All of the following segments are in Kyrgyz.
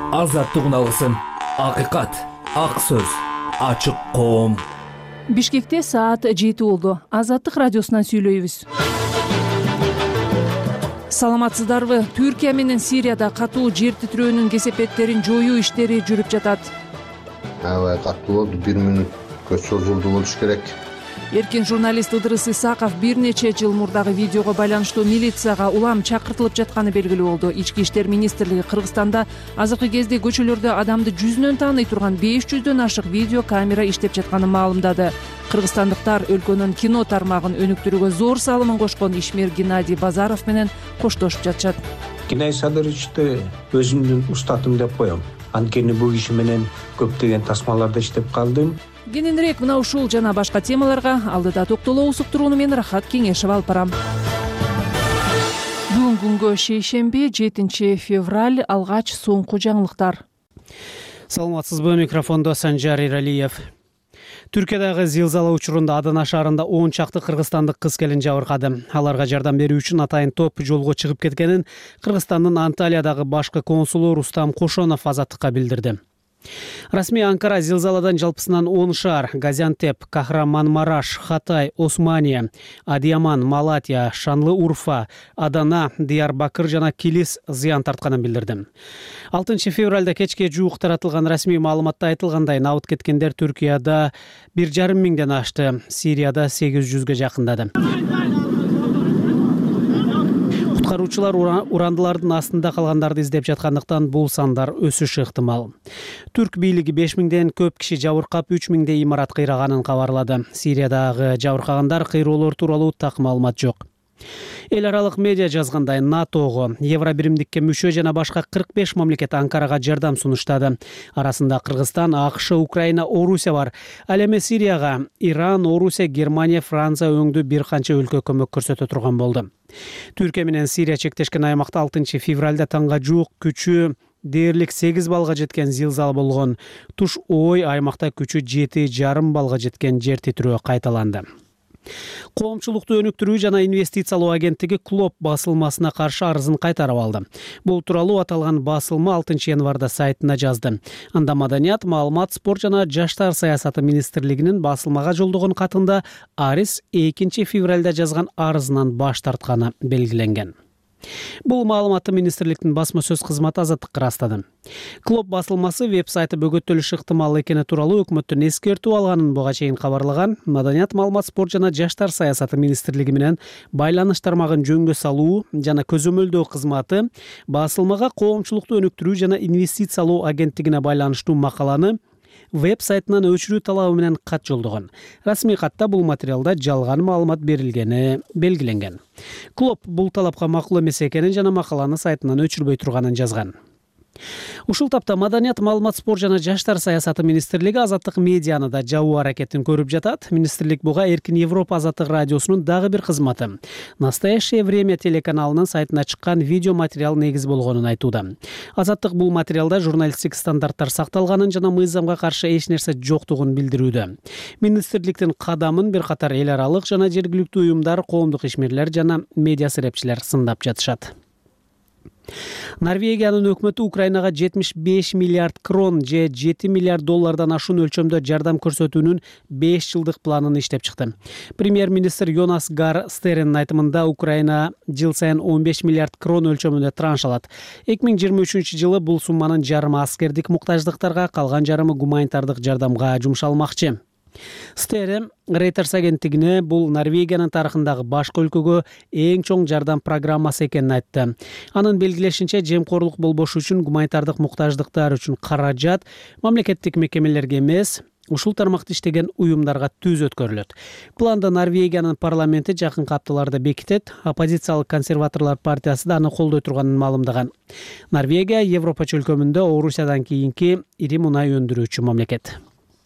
азаттык алгысым, акыйкат, ак сөз, ачык коом. Бишкекте саат 7 болду. Азаттык радиосунан сүйлөйбүз. Саламатсыздарбы? Түркия менен Сирияда катуу жер титирөөнүн кесепеттерин жоюу иштери жүрүп жатат. Аябай катуу болду, 1 мүнөткө созулду болуш керек. Эркин журналист Ыдырыс Исаков бир нече жыл мурдагы видеого байланыштуу милицияга улам чакыртылып жатканы белгилүү болду. Ички иштер министрлиги Кыргызстанда азыркы кезде көчөлөрдө адамды жүзүнөн тааный турган 500дөн ашык видео камера иштеп жатканын маалымдады. Кыргызстандыктар өлкөнүн кино тармагын өнүктүрүүгө зор салымын кошкон ишмер Геннадий Базаров менен коштошуп жатышат. Геннадий Садыровичти өзүмдүн устатым деп коем. Анткени бул киши менен көптөгөн тасмаларда иштеп калдым. Кененирээк мына ушул жана башка темаларга алдыда токтолобуз. Уктурууну мен Рахат Кеңешев алып барам. Бүгүнкү күнгө шейшемби 7 февраль алгач соңку жаңылыктар. Саламатсызбы, микрофондо Санжар Иралиев. Түркиядагы зилзала учурунда Адана шаарында 10 чакты кыргызстандык кыз келин жабыркады. Аларга жардам берүү үчүн атайын топ жолго чыгып кеткенин Кыргызстандын Анталиядагы башкы консулу Рустам Кошонов азаттыкка билдирди. Расмий Анкара зилзаладан жалпысынан 10 шаар — Газиантеп, Кахраман-Мараш, Хатай, Османия, Адыяман, Малатия, Шанлы-Урфа, Адана, Диярбакыр жана Килис зыян тартканын билдирди. 6 февралда кечке жуук таратылган расмий маалыматта айтылгандай, набыт кеткендер Түркияда 1,5 миңден ашты, Сирияда 800ге жакындады. Куткаруучулар урандылардын астында калгандарды издеп жаткандыктан бул сандар өсүшү ыктымал. Түрк бийлиги 5000ден көп киши жабыркап, 3000дей имарат кыйраганын кабарлады. Сириядагы жабыркагандар кыйроолор тууралуу так маалымат жок. Эл аралык медиа жазгандай, НАТОго, Евробиримдикке мүчө жана башка 45 мамлекет Анкарага жардам сунуштады. Арасында Кыргызстан, АКШ, Украина, Орусия бар. Ал эми Сирияга Иран, Орусия, Германия, Франция өңдүү бир канча өлкө көмөк көрсөтө турган болду. Түркия менен Сирия чектешкен аймакта 6 февралда таңга жуук күчү дээрлик 8 балга жеткен зилзала болгон. Туш ой аймакта күчү 7,5 балга жеткен жер титирөө кайталанды. Коомчулукту өнүктүрүү жана инвестициялоо агенттиги КЛОП басылмасына каршы арызын кайтарып алды. Бул тууралуу аталган басылма 6 январда сайтына жазды. Анда Маданият, маалымат, спорт жана жаштар саясаты министрлигинин басылмага жолдогон катында Арис 2 февралда жазган арызынан баш тартканы белгиленген. Бул маалыматты министрликтин басма сөз кызматы азаттыкка ырастады. КЛОП басылмасы веб-сайты бөгөттөлүшү ыктымал экени тууралуу өкмөттөн эскертүү алганын буга чейин кабарлаган. Маданият, маалымат, спорт жана жаштар саясаты министрлиги менен байланыш тармагын жөнгө салуу жана көзөмөлдөө кызматы басылмага коомчулукту өнүктүрүү жана инвестициялоо агенттигине байланыштуу макаланы веб-сайтынан өчүрүү талабы менен кат жолдогон. Расмий катта бул материалда жалган маалымат берилгени белгиленген. КЛОП бул талапка макул эмес экенин жана макаланы сайтынан өчүрбөй турганын жазган. Ушул тапта Маданият, маалымат, спорт жана жаштар саясаты министрлиги азаттык медианы да жабуу аракетин көрүп жатат. Министрлик буга Эркин Европа азаттык радиосунун дагы бир кызматы Настоящее время телеканалынын сайтына чыккан видео материал негиз болгонун айтууда. Азаттык бул материалда журналисттик стандарттар сакталганын жана мыйзамга каршы эч нерсе жоктугун билдирүүдө. Министрликтин кадамын бир катар эл аралык жана жергиликтүү уюмдар, коомдук ишмерлер жана медиа серепчилер сындап жатышат. Норвегиянын өкмөтү Украинага 75 миллиард крон же 7 миллиард доллардан ашуун өлчөмдө жардам көрсөтүүнүн 5 жылдык планын иштеп чыкты. Премьер-министр Йонас Гар Стеренин айтымында Украина жыл сайын 15 миллиард крон өлчөмүндө транш алат. 2023 жылы бул сумманын жарымы аскердик муктаждыктарга, калган жарымы гуманитардык жардамга жумшалмакчы. Стерен Reuters агенттигине бул Норвегиянын тарыхындагы башка өлкөгө эң чоң жардам программасы экенин айтты. Анын белгилешинче, жемкорлук болбошу үчүн гуманитардык муктаждыктар үчүн каражат мамлекеттик мекемелерге эмес, ушул тармакта иштеген уюмдарга түз өткөрүлөт. Планды Норвегиянын парламенти жакынкы апталарда бекитет. Оппозициялык консерваторлор партиясы да аны колдой турганын маалымдаган. Норвегия Европа чөлкөмүндө Орусиядан кийинки ири мунай өндүрүүчү мамлекет.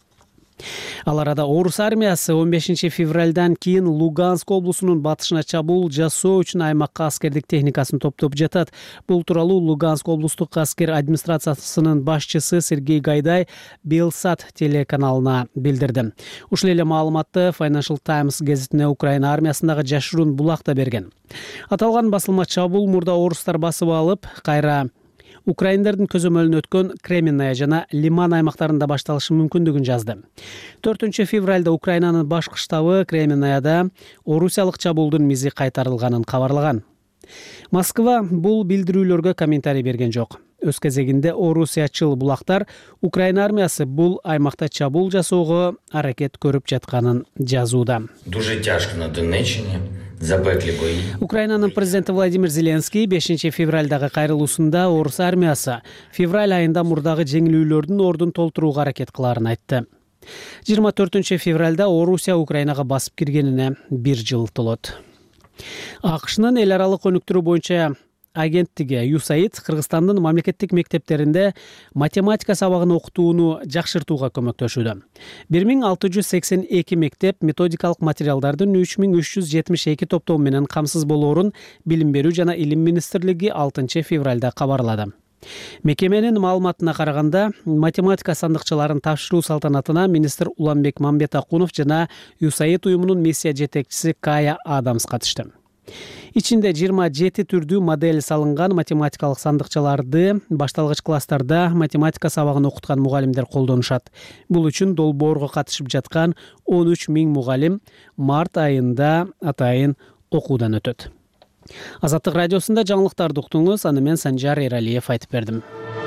Ал арада Орус армиясы 15 февралдан кийин Луганск облусунун батышына чабуул жасоо үчүн аймакка аскердик техникасын топтоп жатат. Бул тууралуу Луганск облустук аскер администрациясынын башчысы Сергей Гайдай Белсат телеканалына билдирди. Ушул эле маалыматты Financial Times гезитине Украина армиясындагы жашыруун булак да берген. Аталган басылма чабуул мурда орустар басып алып, кайра украиндардын көзөмөлүнө өткөн Кременная жана Лиман аймактарында башталышы мүмкүндүгүн жазды. 4 февралда Украинанын башкы штабы Кременнаяда орусиялык чабуулдун мизи кайтарылганын кабарлаган. Москва бул билдирүүлөргө комментарий берген жок. Өз кезегинде орусиячыл булактар Украина армиясы бул аймакта чабуул жасоого аракет көрүп жатканын жазууда. Дуже тяжко на Донеччине. Запекли бои. Украинанын президенти Владимир Зеленский 5 февралдагы кайрылуусунда орус армиясы февраль айында мурдагы жеңилүүлөрдүн ордун толтурууга аракет кылаарын айтты. 24 февралда Орусия Украинага басып киргенине 1 жыл толот. АКШнын эл аралык өнүктүрүү боюнча агенттиги USAID Кыргызстандын мамлекеттик мектептеринде математика сабагын окутууну жакшыртууга көмөктөшүүдө. 1682 мектеп методикалык материалдардын 3372 топтом менен камсыз болоорун Билим берүү жана Илим министрлиги 6 февралда кабарлады. Мекеменин маалыматына караганда, математика сандыкчаларын тапшыруу салтанатына министр Уланбек Мамбетакунов жана USAID уюмунун миссия жетекчиси Кая Адамс катышты. Ичинде 27 түрдүү модель салынган математикалык сандыкчаларды башталгыч класстарда математика сабагын окуткан мугалимдер колдонушат. Бул үчүн долбоорго катышып жаткан 13 000 мугалим март айында атайын окуудан өтөт. Азаттык радиосунда жаңылыктарды уктуңуз, аны мен Санжар Эралиев айтып бердим.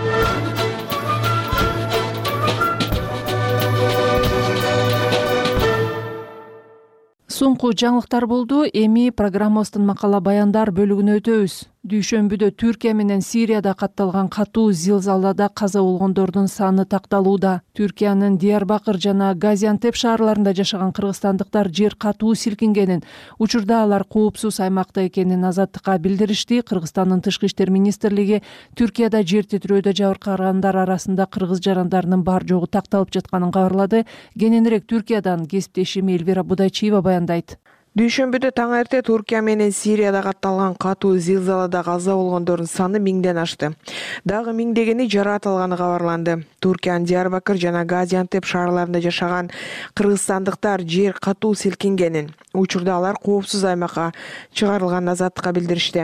Соңку жаңылыктар болду. Эми программабыздын макала баяндар бөлүгүнө өтөбүз. Дүйшөмбүдө Түркия менен Сирияда катталган катуу зилзалада каза болгондордун саны такталууда. Түркиянын Диярбакыр жана Газиантеп шаарларында жашаган кыргызстандыктар жер катуу силкингенин, учурда алар коопсуз аймакта экенин Азаттыкка билдиришти. Кыргызстандын тышкы иштер министрлиги Түркияда жер титирөөдө жабыркагандар арасында кыргыз жарандарынын бар жогу такталып жатканын кабарлады. Кененирээк Түркиядан кесиптешим Элвира Будайчиева баяндайт. Дүйшөмбүдө таң эрте Түркия менен Сирияда катталган катуу зилзалада каза болгондордун саны 1000ден ашты. Дагы 1000дегени жаратылганы кабарланды. Түркиянын Диярбакыр жана Газиантеп шаарларында жашаган кыргызстандыктар жер катуу силкингенин, учурда алар коопсуз аймакка чыгарылганын Азаттыкка билдиришти.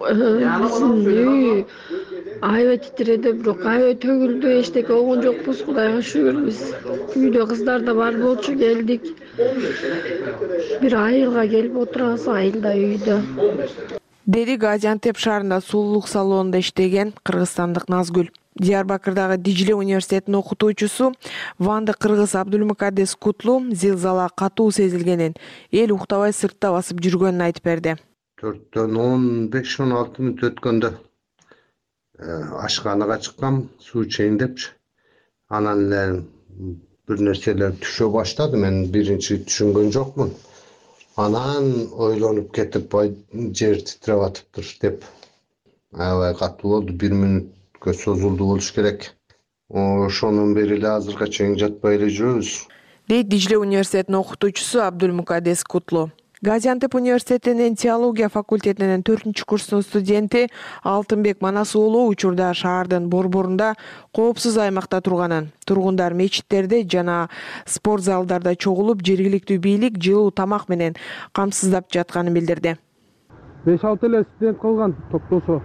Аябай титиреді, бирок аябай төгүлдү, эчтеке болгон жокпуз, Кудайга шүгүр. Биз үйдө кыздар да бар болчу, келдик. Бир айылга келип отурабыз, айылда үйдө. Деди Газиантеп шаарында сулуулук салонунда иштеген кыргызстандык Назгүл. Диярбакырдагы Дижиле университетинин окутуучусу Ванды кыргыз Абдулмукаддес Кутлу зилзала катуу сезилгенин, эл уктабай сыртта басып жүргөнүн айтып берди. 4-15-16 мүнөт өткөндө ашканыга чыккам, суу чейин депчи. Анан эле бир нерселер түшө баштады. Мен биринчи түшүнгөн жокмун. Анан ойлонуп кетип, жер титиреп атыптыр деп. Аябай катуу болду, 1 мүнөткө созулду болуш керек. Ошонун бери эле азыркыга чейин жатпай эле жүрөбүз. Дейт Дижиле университетинин окутуучусу Абдулмукаддес Кутлу. Газиантеп университетинин теология факультетинин 4-курстун студенти Алтынбек Манас уулу учурда шаардын борборунда коопсуз аймакта турганын, тургундар мечиттерде жана спорт залдарда чогулуп, жергиликтүү бийлик жылуу тамак менен камсыздап жатканын билдирди. 5-6 эле студент калган топтошо.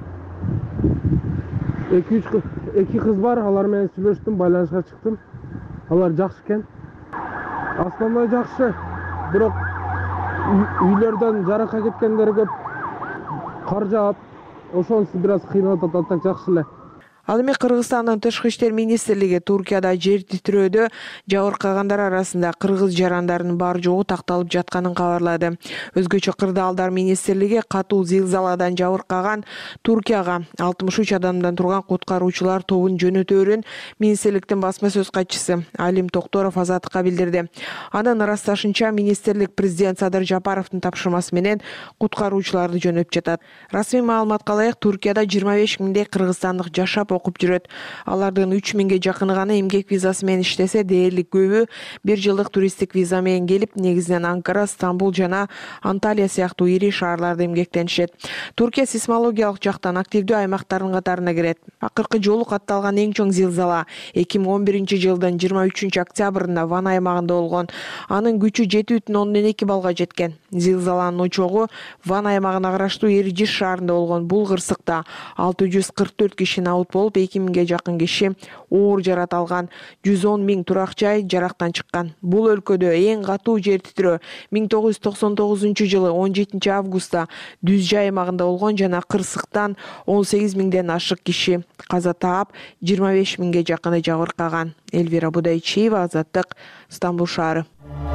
2 кыз бар, алар менен сүйлөштүм, байланышка чыктым. Алар жакшы экен. Основной жакшы, бирок үйлөрдөн жаракка кеткендер көп, кар жаап, ошонусу бир аз кыйнап атат, так жакшы эле. Ал эми Кыргызстандын тышкы иштер министрлиги Түркияда жер титирөөдө жабыркагандар арасында кыргыз жарандарынын бар жогу такталып жатканын кабарлады. Өзгөчө Кырдаалдар министрлиги катуу зилзаладан жабыркаган Түркияга 63 адамдан турган куткаруучулар тобун жөнөтөөрүн министрликтин басма сөз катчысы Алим Токторов Азаттыкка билдирди. Анын ырасташынча министрлик президент Садыр Жапаровдун тапшырмасы менен куткаруучуларды жөнөтүп жатат. Расмий маалыматка ылайык Түркияда 25 000 кыргызстандык жашап окуп жүрөт. Алардын 3000ге жакыны гана эмгек визасы менен иштесе, дээрлик көбү 1 жылдык туристтик виза менен келип, негизинен Анкара, Стамбул жана Анталия сыяктуу ири шаарларда эмгектенишет. Түркия сейсмологиялык жактан активдүү аймактардын катарына кирет. Акыркы жолу катталган эң чоң зилзала 2011-жылдын 23 октябрында Ван аймагында болгон. Анын күчү 7,2 балга жеткен. Зилзаланын очогу Ван аймагына караштуу Эржиш шаарында болгон. Бул кырсыкта 644 киши абут болуп, болуп 2000 жакын киши оор жарат алган. 110 000 турак жай жарактан чыккан. Бул өлкөдө эң катуу жер титирөө 1999 17 августта Дүз жай аймагында болгон жана кырсыктан 18 000ден ашык киши каза таап, 25 000 жакыны жабыркаган. Элвира Будайчиева, Азаттык, Стамбул шаары.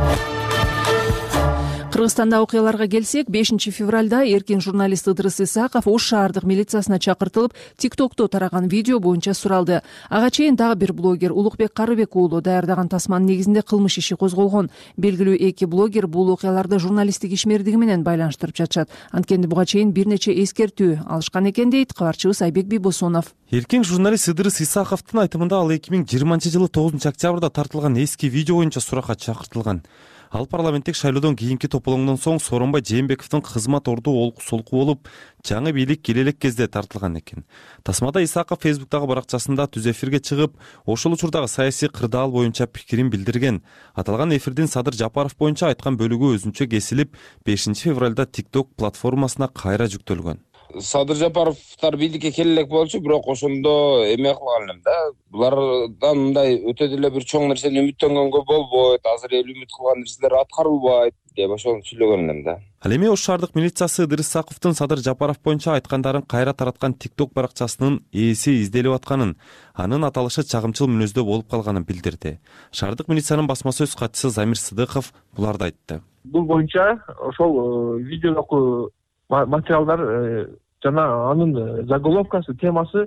Кыргызстанда окуяларга келсек, 5 февралда эркин журналист Ыдырыс Исаков Ош шаардык милициясына чакыртылып, TikTok'то тараган видео боюнча суралды. Ага чейин дагы бир блогер Улукбек Карыбек уулу даярдаган тасманын негизинде кылмыш иши козголгон. Белгилүү эки блогер бул окуяларды журналисттик ишмердиги менен байланыштырып жатышат. Анткени буга чейин бир нече эскертүү алышкан экен дейт кабарчыбыз Айбек Бибосунов. Эркин журналист Ыдырыс Исаковдун айтымында ал 2020 тоғызынчы октябрда тартылган эски видео боюнча суракка чакыртылган. Ал парламенттик шайлоодон кийинки тополоңдон соң Сооронбай Жээнбековдун кызмат орду олку солку болуп, жаңы бийлик келе элек кезде тартылган экен. Тасмада Исаков Фейсбуктагы баракчасында түз эфирге чыгып, ошол учурдагы саясий кырдаал боюнча пикирин билдирген. Аталган эфирдин Садыр Жапаров боюнча айткан бөлүгү өзүнчө кесилип, 5 февралда TikTok платформасына кайра жүктөлгөн. Садыр Жапаровтар бийликке келе элек болчу, бирок ошондо эме кылган элем да. Булардан мындай өтө деле бир чоң нерсени үмүттөнгөнгө болбойт, азыр эл үмүт кылган нерселер аткарылбайт деп ошону сүйлөгөн элем да. Ал эми Ош шаардык милициясы Ыдырыс Исаковдун Садыр Жапаров боюнча айткандарын кайра тараткан TikTok баракчасынын ээси изделип атканын, анын аталышы чагымчыл мүнөздө болуп калганын билдирди. Шаардык милициянын басма сөз катчысы Замир Сыдыков буларды айтты. Бул боюнча ошол видеодогу материалдар жана анын заголовкасы, темасы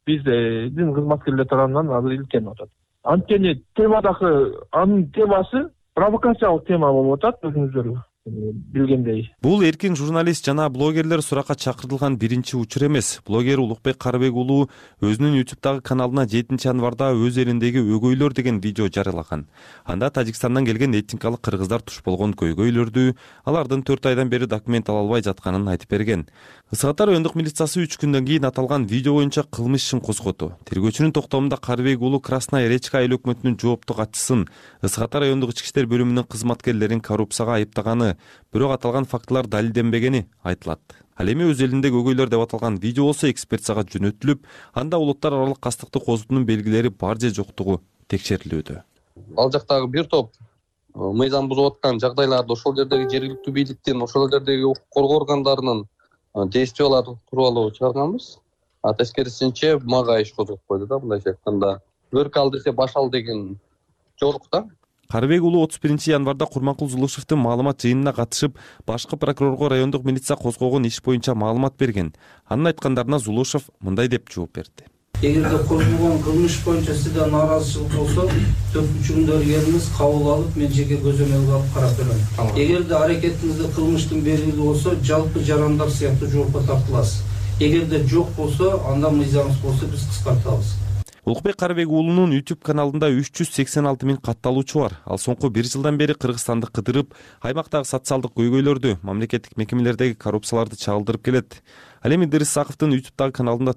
биздин кызматкерлер тарабынан азыр иликтелип атат. Анткени темадагы анын темасы провокациялык тема болуп атат, өзүңүздөр билгендей. Бул эркин журналист жана блогерлер суракка чакыртылган биринчи учур эмес. Блогер Улукбек Карыбек уулу өзүнүн YouTube'дагы каналына 7 январда өз элиндеги өгөйлөр деген видео жарыялаган. Анда Тажикстандан келген этникалык кыргыздар туш болгон көйгөйлөрдү, алардын 4 айдан бери документ ала албай жатканын айтып берген. Ысыгатар райондук милициясы 3 күндөн кийин аталган видео боюнча кылмыш ишин козготу. Тергөөчүнүн токтомунда Карыбек уулу Красная Речка айыл өкмөтүнүн жооптуу катчысын, Ысыгатар райондук ички иштер бөлүмүнүн кызматкерлерин коррупцияга айыптаганы, бирок аталган фактылар далилденбегени айтылат. Ал эми өз элиндеги өгөйлөр деп аталган видео болсо экспертизага жөнөтүлүп, анда улуттар аралык кастыкты козутуунун белгилери бар же жоктугу текшерилүүдө. Ал жактагы бир топ мыйзам бузуп аткан жагдайларды ошол жердеги жергиликтүү бийликтин, ошол жердеги укук коргоо органдарынын действиялары тууралуу чыгарганбыз. Тескерисинче мага иш козгоп койду да, мындайча айтканда. Өрк ал десе баш ал деген жорук да. Карыбек уулу 31 январда Курманкул Зулушевдин маалымат жыйынына катышып, башкы прокурорго райондук милиция козгогон иш боюнча маалымат берген. Анын айткандарына Зулушев мындай деп жооп берди. Эгерде козголгон кылмыш боюнча сизде нааразычылык болсо, 4-күндөргө келиңиз, кабыл алып, мен жеке көзөмөлгө алып карап берем. Эгерде аракетиңизде кылмыштын белгилүү болсо, жалпы жарандар сыяктуу жоопко тартыласыз. Эгерде жок болсо, анда мыйзамыбыз болсо биз кыскартабыз. Улукбек Карыбек уулунун YouTube каналында 386 000 катталуучу бар. Ал соңку 1 жылдан бери Кыргызстанды кыдырып, аймактагы социалдык көйгөйлөрдү, мамлекеттик мекемелердеги коррупцияларды чагылдырып келет. Ал эми Ыдырыс Исаковдун YouTube'дагы каналында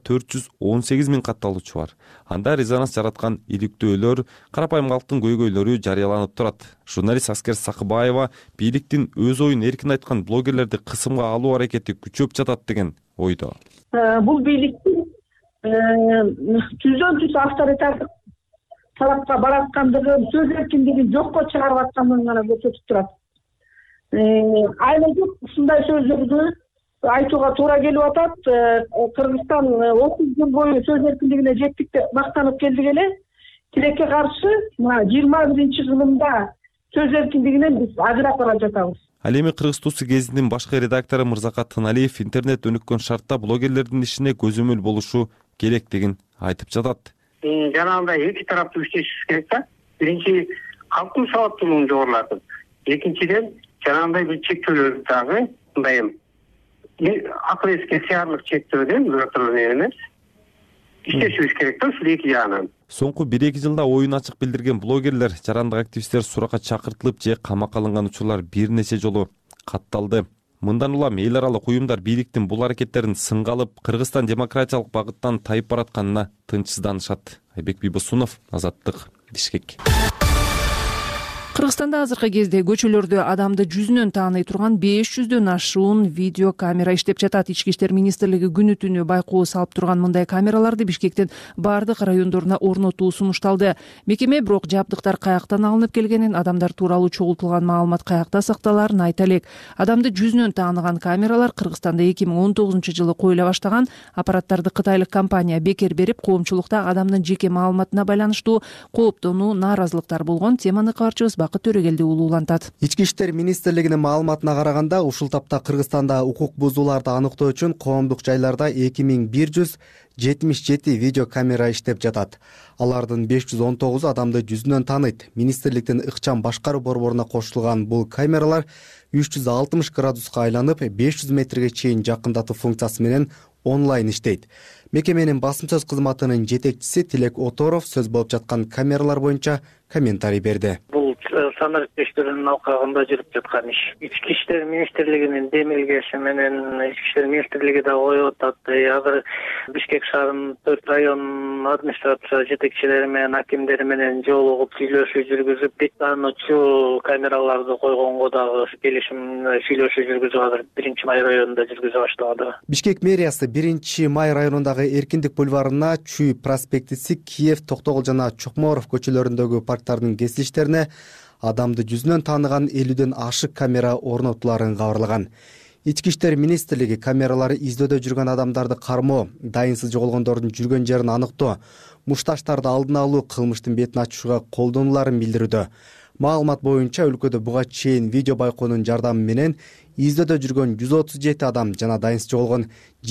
418 000 катталуучу бар. Анда резонанс жараткан иликтөөлөр, карапайым калктын көйгөйлөрү жарыяланып турат. Журналист Аскер Сакыбаева бийликтин өз оюн эркин айткан блогерлерди кысымга алуу аракети күчөп жатат деген ойдо. Бул бийликтин түздөн түз авторитардык талапка бараткандыгы, сөз эркиндигин жокко чыгарып аткандыгын гана көрсөтүп турат. Айнекет ушундай сөздөрдү айтууга туура келип атат. Кыргызстан 30 жыл бою сөз эркиндигине жеттик деп мактанып келдик эле. Тилекке каршы 21-жылында сөз эркиндигинен биз ажырап бара жатабыз. Ал эми Кыргыз Тусы гезитинин башкы редактору Мырзакат Тыналиев интернет өнүккөн шартта блогерлердин ишине көзөмөл болушу керектигин айтып жатат. Жанагындай эки тараптуу иштешибиз керек да. Биринчи калктын сабаттуулугун жогорулатып, экинчиден жанагындай бир чектөөлөр дагы мындай акыл эске сыярлык чектөөдөн бирок эмес. Иштешибиз керек да ушул эки жагынан. Соңку 1-2 жылда оюн ачык билдирген блогерлер, жарандык активисттер суракка чакыртылып же камакка алынган учурлар бир нече жолу катталды. Мындан улам эл аралык уюмдар бийликтин бул аракеттерин сынга алып, Кыргызстан демократиялык багыттан тайып баратканына тынчсызданышат. Айбек Бибосунов, Азаттык, Бишкек. Кыргызстанда азыркы кезде көчөлөрдө адамды жүзүнөн тааный турган 500дөн ашуун видео камера иштеп жатат. Ички иштер министрлиги күнү түнү байкоо салып турган мындай камераларды Бишкектин бардык райондоруна орнотуу сунушталды. Мекеме бирок жабдыктар каяктан алынып келгенин, адамдар тууралуу чогултулган маалымат каякта сакталаарын айта элек. Адамды жүзүнөн тааныган камералар Кыргызстанда 2019-жылы коюла баштаган. Аппараттарды кытайлык компания бекер берип, коомчулукта адамдын жеке маалыматына байланыштуу кооптонуу, нааразылыктар болгон. Теманы кабарчыбыз Бакыт Төрөгелди улуулантат. Ички иштер министрлигинин маалыматына караганда, ушул тапта Кыргызстанда укук бузууларды аныктоо үчүн коомдук жайларда 2177 видео камера иштеп жатат. Алардын 519 адамды жүзүнөн тааныйт. Министрликтин ыкчам башкаруу борборуна кошулган бул камералар 360 градуска айланып, 500 метрге чейин жакындатуу функциясы менен онлайн иштейт. Мекеменин басым сөз кызматынын жетекчиси Тилек Оторов сөз болуп жаткан камералар боюнча комментарий берди. Бул санар иштөштөрүнүн алкагында жүрүп жаткан иш. Ички иштер министрлигинин демилгеси менен Ички иштер министрлиги да коюп атат. Азыр Бишкек шаарынын 4 район администрация жетекчилери менен акимдери менен жолугуп сүйлөшүү жүргүзүп, беттануучу камераларды койгонго дагы келишим сүйлөшүү жүргүзүп азыр 1-Май районунда жүргүзө баштады. Бишкек мэриясы 1-Май районундагы Эркиндик бульварына, Чүй проспектиси, Киев, Токтогул жана Чокморов көчөлөрүндөгү парктардын кесилиштерине адамды жүзүнөн тааныган 50ден ашык камера орнотуларын кабарлаган. Ички иштер министрлиги камералары издөөдө жүргөн адамдарды кармоо, дайынсыз жоголгондордун жүргөн жерин аныктоо, мушташтарды алдын алуу, кылмыштын бетин ачууга колдонуларын билдирүүдө. Маалымат боюнча өлкөдө буга чейин видео байкоонун жардамы менен издөөдө жүргөн 137 адам жана дайынсыз жоголгон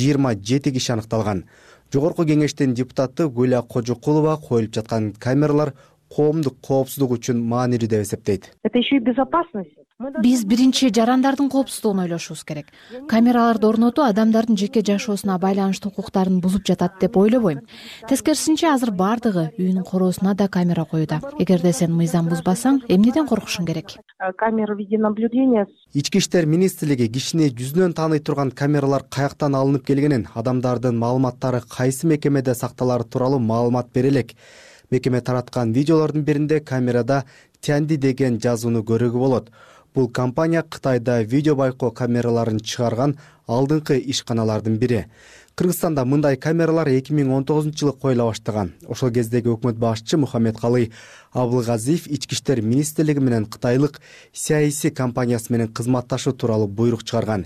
27 киши аныкталган. Жогорку кеңештин депутаты Гүлия Кожокулова коюлуп жаткан камералар коомдук коопсуздук үчүн маанилүү деп эсептейт. Это еще и безопасность. Биз биринчи жарандардын коопсуздугун ойлошубуз керек. Камераларды орнотуу адамдардын жеке жашоосуна байланыштуу укуктарын бузуп жатат деп ойлобойм. Тескерисинче азыр бардыгы үйүнүн короосуна да камера коюуда. Эгерде сен мыйзам бузбасаң, эмнеден коркушуң керек? Камера видеонаблюдения. Ички иштер министрлиги кишини жүзүнөн тааный турган камералар каяктан алынып келгенин, адамдардын маалыматтары кайсы мекемеде сакталары тууралуу маалымат бере элек. Мекеме тараткан видеолордун биринде камерада Тянди деген жазууну көрүүгө болот. Бул компания Кытайда видео байкоо камераларын чыгарган алдыңкы ишканалардын бири. Кыргызстанда мындай камералар 2019-жылы коюла баштаган. Ошол кездеги өкмөт башчы Мухаммедкалый Абылгазиев ички иштер министрлиги менен кытайлык CIC компаниясы менен кызматташуу тууралуу буйрук чыгарган.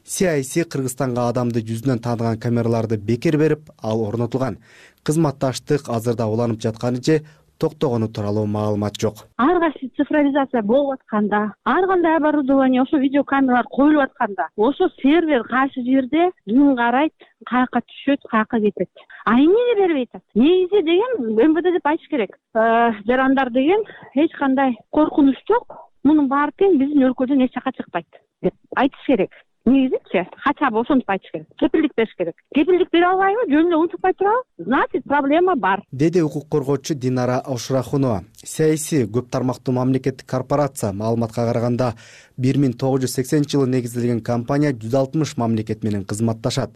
CIC Кыргызстанга адамды жүзүнөн тааныган камераларды бекер берип, ал орнотулган. Кызматташтык азырда уланып жатканы же токтогону тууралуу маалымат жок. Ар кайсы цифровизация болуп атканда, ар кандай оборудование, ошо видео камералар коюлуп атканда, ошо сервер кайсы жерде күн карайт, каяка түшөт, каяка кетет. А эмнеге бербей атат? Негизи деген МВД деп айтыш керек. Жарандар деген эч кандай коркунуч жок. Мунун баары тең биздин өлкөдөн эч жака чыкпайт деп айтыш керек. Негизичи хотя бы ошентип айтыш керек. Кепилдик бериш керек. Кепилдик бере албайбы? Жөн эле унутпай турабы? Значит, проблема бар. Деди укук коргоочу Динара Ошурахунова. CIC көп тармактуу мамлекеттик корпорация. Маалыматка караганда 1980-жылы негизделген компания 160 мамлекет менен кызматташат.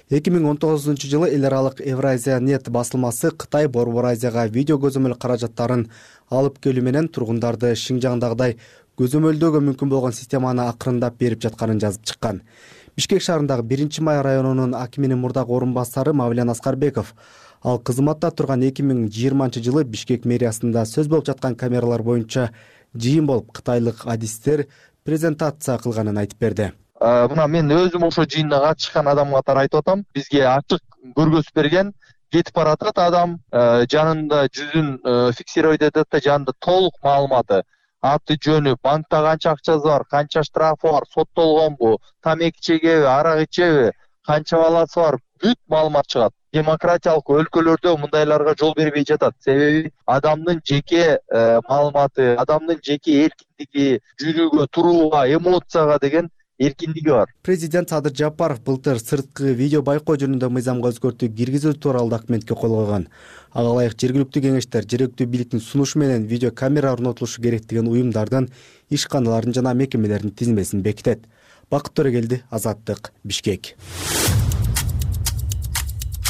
2019-жылы эл аралык Евразия нет басылмасы Кытай Борбор Азияга видео көзөмөл каражаттарын алып келүү менен тургундарды Шинжаңдагыдай көзөмөлдөөгө мүмкүн болгон системаны акырындап берип жатканын жазып чыккан. Бишкек шаарындагы 1-Май районунун акиминин мурдагы орун басары Мавлян Аскарбеков. Ал кызматта турган 2020-жылы Бишкек мэриясында сөз болуп жаткан камералар боюнча жыйын болуп кытайлык адистер презентация кылганын айтып берди. Мына мен өзүм ошо жыйында катышкан адам катары айтып атам. Бизге ачык көргөзүп берген, кетип баратат адам, жанында жүзүн фиксировать этет да, жанында толук маалыматы, аты жөнү, банкта канча акчасы бар, канча штрафы бар, соттолгонбу, тамеки чегеби, арак ичеби, канча баласы бар, бүт маалымат чыгат. Демократиялык өлкөлөрдө мындайларга жол бербей жатат. Себеби адамдын жеке маалыматы, адамдын жеке эркиндиги, жүрүүгө, турууга, эмоцияга деген эркиндиги бар. Президент Садыр Жапаров былтыр сырткы видео байкоо жөнүндө мыйзамга өзгөртүү киргизүү тууралуу документке кол койгон. Ага ылайык жергиликтүү кеңештер жергиликтүү бийликтин сунушу менен видео камера орнотулушу керек деген уюмдардын, ишканалардын жана мекемелердин тизмесин бекитет. Бакыт Төрөгелди, Азаттык, Бишкек.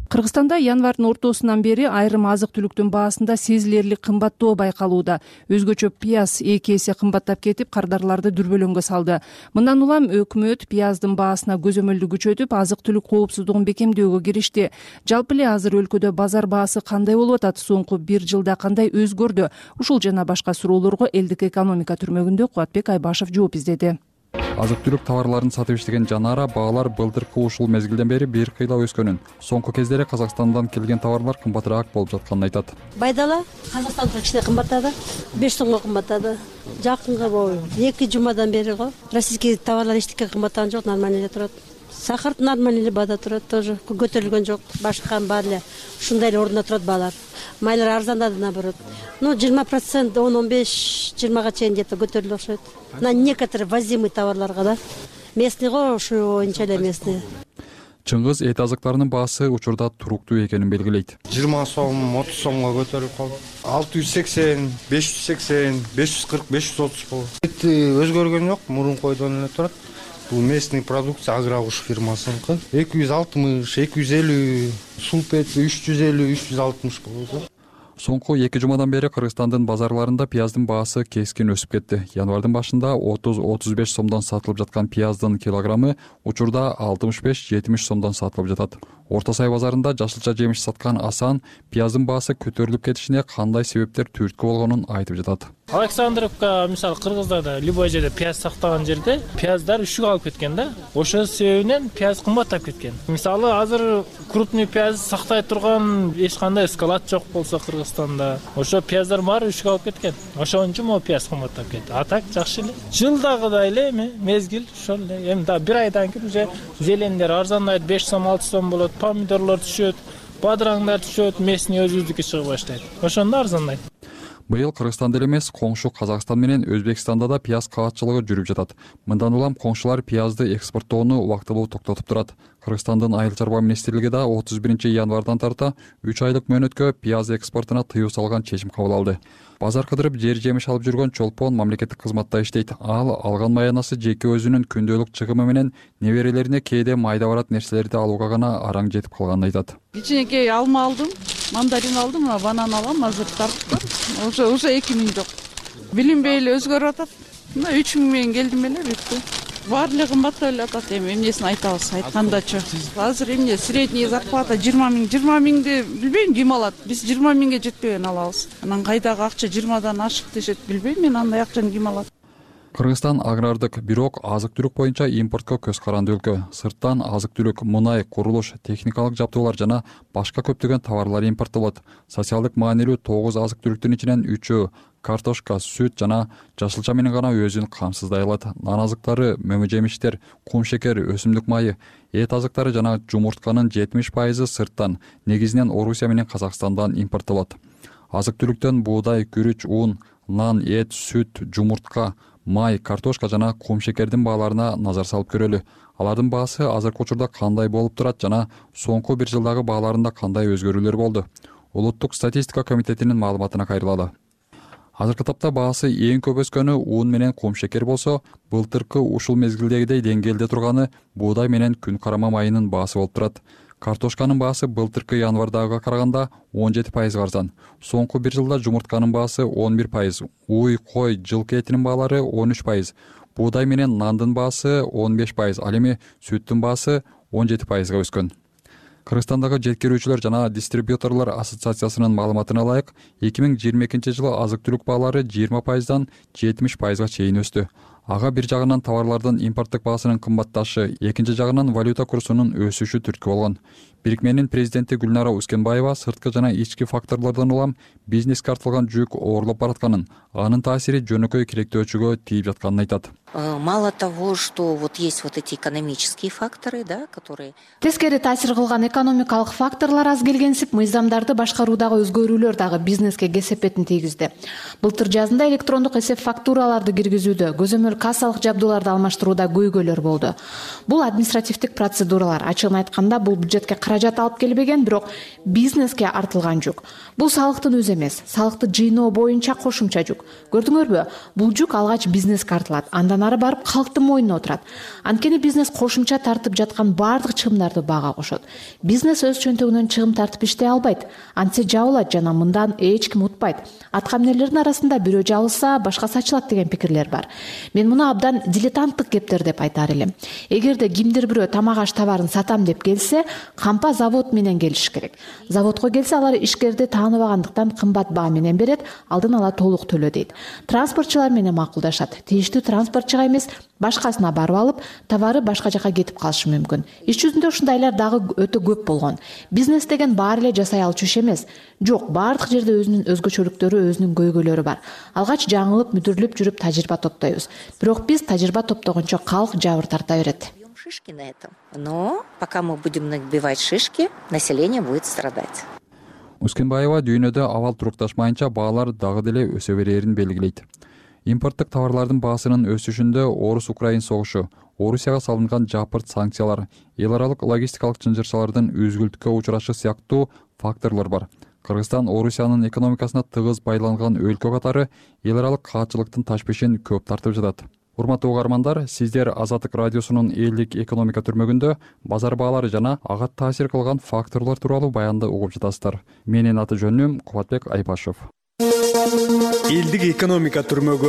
Кыргызстанда январдын ортосунан бери айрым азык-түлүктүн баасында сезилерлик кымбаттоо байкалууда. Өзгөчө пияз 2 эсе кымбаттап кетип, кардарларды дүрбөлөңгө салды. Мындан улам өкмөт пияздын баасына көзөмөлдү күчөтүп, азык-түлүк коопсуздугун бекемдөөгө киришти. Жалпы эле азыр өлкөдө базар баасы кандай болуп атат, соңку 1 жылда кандай өзгөрдү? Ушул жана башка суроолорго Элдик экономика түрмөгүндө Кубатбек Айбашев жооп издеди. Азык-түлүк товарларын сатып иштеген Жанара баалар былтыркы ушул мезгилден бери бир кыйла өскөнүн, соңку кездери Казакстандан келген товарлар кымбатыраак болуп жатканын айтат. Байдала Казакстанда кичине кымбаттады, 5 сомго кымбаттады. Жакынга бою 2 жумадан бери го российский товарлар эчтеке кымбаттаган жок, нормально эле турат. Сахар нормально эле баада турат, тоже көтөрүлгөн жок. Башка баары эле ушундай эле ордуна турат баалар. Майлар арзандады наоборот. 20%, 10-15-20га чейин где-то көтөрүлүп окшойт. На некоторые возимый товарларга да. Местный го ушу боюнча эле местный. Чыңгыз эт азыктарынын баасы учурда туруктуу экенин белгилейт. 20 сом, 30 сомго көтөрүлүп калды. 680, 580, 540, 530 болот. Эти өзгөргөн жок, мурункойдон эле турат. Бул местный продукция Аграуш фирмасыныкы. 260, 250, сулпет 350, 360 болот. Соңку 2 жумадан бери Кыргызстандын базарларында пияздын баасы кескин өсүп кетти. Январдын башында 30-35 сомдон сатылып жаткан пияздын килограммы учурда 65-70 сомдон сатылып жатат. Орто сай базарында жашылча жемиш саткан Асан пияздын баасы көтөрүлүп кетишине кандай себептер түрткү болгонун айтып жатат. Александровка мисалы Кыргыздарда любой жерде пияз сактаган жерде пияздар үшүк алып кеткен да. Ошо себебинен пияз кымбаттап кеткен. Мисалы азыр крупный пияз сактай турган эч кандай склад жок болсо Кыргызстанда, ошо пияздар баары үшүк алып кеткен. Ошон үчүн могу пияз кымбаттап кетти. А так жакшы эле. Жылдагыдай эле мезгил ошол эле. Эми да 1 айдан кийин уже зелендер арзандайт, 5 сом 6 сом болот, помидорлор түшөт, бадыраңдар түшөт, местный өзүбүздүкү чыгып баштайт. Ошондо арзандайт. Быйыл Кыргызстанда эле эмес, коңшу Казакстан менен Өзбекстанда да пияз каатчылыгы жүрүп жатат. Мындан улам коңшулар пиязды экспорттоону убактылуу токтотуп турат. Кыргызстандын Айыл чарба министрлиги да 31 январдан тарта 3 айлык мөөнөткө пияз экспортуна тыюу салган чечим кабыл алды. Базар кыдырып жер жемиш алып жүргөн Чолпон мамлекеттик кызматта иштейт. Ал алган маянасы жеке өзүнүн күндөлүк чыгымы менен неберелерине кээде майда барат нерселерди алууга гана араң жетип калганын айтат. Кичинекей алма алдым, мандарин алдым, банан алам, азыр тарттым. Ошо 2000 жок. Билинбей эле өзгөрүп атат. 3000 менен келдим эле бүттү. Баары эле кымбаттап эле атат, эми эмнесин айтабыз, айткандачы. Азыр эмне средний зарплата 20 миңди билбейм ким алат. Биз 20 миңге жетпеген алабыз. Анан кайдагы акча 20дан ашык дешет, билбейм мен андай акчаны ким алат. Кыргызстан агрардык, бирок азык-түлүк боюнча импортко көз каранды өлкө. Сырттан азык-түлүк, мунай, курулуш, техникалык жабдуулар жана башка көптөгөн товарлар импорттолот. Социалдык маанилүү 9 азык-түлүктүн ичинен 3-ü картошка, сүт жана жашылча менен гана өзүн камсыздай алат. Нан азыктары, мөмө жемиштер, кум шекер, өсүмдүк майы, эт азыктары жана жумуртканын 70% сырттан, негизинен Орусия менен Казакстандан импорттолот. Азык-түлүктөн буудай, күрүч, ун, нан, эт, сүт, жумуртка, май, картошка жана кум шекердин бааларына назар салып көрөлү. Алардын баасы азыркы учурда кандай болуп турат жана соңку 1 жылдагы бааларында кандай өзгөрүүлөр болду? Улуттук статистика комитетинин маалыматына кайрылалы. Азыркы тапта баасы эң көп өскөнү ун менен кум шекер болсо, былтыркы ушул мезгилдегидей деңгээлде турганы буудай менен күн карама майынын баасы болуп турат. Картошканын баасы былтыркы январдагыга караганда 17% арзан. Соңку 1 жылда жумуртканын баасы 11%, уй, кой, жылкы этинин баалары 13%, буудай менен нандын баасы 15%, ал эми сүттүн баасы 17%га өскөн. Кыргызстандагы жеткирүүчүлөр жана дистрибьюторлор ассоциациясынын маалыматына ылайык, 2022 жылы азык-түлүк баалары 20%дан 70%га чейин өстү. Ага бир жагынан товарлардын импорттук баасынын кымбатташы, экинчи жагынан валюта курсунун өсүшү түрткү болгон. Бирикменин президенти Гүлнара Ускенбаева сырткы жана ички факторлордон улам бизнеске артылган жүк оорлоп баратканын, анын таасири жөнөкөй киректөөчүгө тийип жатканын айтат. Мало того, что вот есть вот эти экономические факторы, да, которые... Тескери таасир кылган экономикалык факторлор аз келгенсип, мыйзамдарды башкаруудагы өзгөрүүлөр дагы бизнеске кесепетин тийгизди. Былтыр жазында электрондук эсеп фактураларды киргизүүдө, көзөмөл кассалык жабдууларды алмаштырууда көйгөйлөр болду. Бул административдик процедуралар, ачыгын айтканда, бул бюджетке кара каражат алып келбеген, бирок бизнеске артылган жүк. Бул салыктын өзү эмес, салыкты жыйноо боюнча кошумча жүк. Көрдүңөрбү? Бул жүк алгач бизнеске артылат, андан ары барып калктын мойнуна отурат. Анткени бизнес кошумча тартып жаткан баардык чыгымдарды баага кошот. Бизнес өз чөнтөгүнөн чыгым тартып иштей албайт. Антсе жабылат жана мындан эч ким утпайт. Аткаминерлердин арасында бирөө жабылса, башкасы ачылат деген пикирлер бар. Мен муну абдан дилетанттык кептер деп айтар элем. Эгерде кимдир бирөө тамак аш товарын сатам деп келсе, кампа завод менен келиш керек. Заводко келсе, алар ишкерди тааныбагандыктан кымбат баа менен берет, алдын ала толук төлө дейт. Транспортчулар менен макулдашат. Тийиштүү транспортчуга эмес, башкасына барып алып, товары башка жака кетип калышы мүмкүн. Иш жүзүндө ушундайлар дагы өтө көп болгон. Бизнес деген баары эле жасай алчу иш эмес. Жок, баардык жерде өзүнүн өзгөчөлүктөрү, өзүнүн көйгөйлөрү бар. Алгач жаңылып, мүдүрүлүп жүрүп тажрыйба топтойбуз. Бирок биз тажрыйба топтогончо калк жабыр тарта берет. Шишки на этом. Но пока мы будем набивать шишки, население будет страдать. Ускенбаева дүйнөдө абал турукташмайынча баалар дагы деле өсө берерин белгилейт. Импорттук товарлардын баасынын өсүшүндө Орус-Украин согушу, Орусияга салынган жапырт санкциялар, эл аралык логистикалык чынжырчалардын үзгүлтүккө учурашы сыяктуу факторлор бар. Кыргызстан Орусиянын экономикасына тыгыз байланган өлкө катары эл аралык каатчылыктын ташбешин көп тартып жатат. Урматтуу угармандар, сиздер Азаттык радиосунун элдик экономика түрмөгүндө базар баалары жана ага таасир кылган факторлор тууралуу баянды угуп жатасыздар. Менин аты жөнүм Кубатбек Айпашев. Элдик экономика түрмөгү.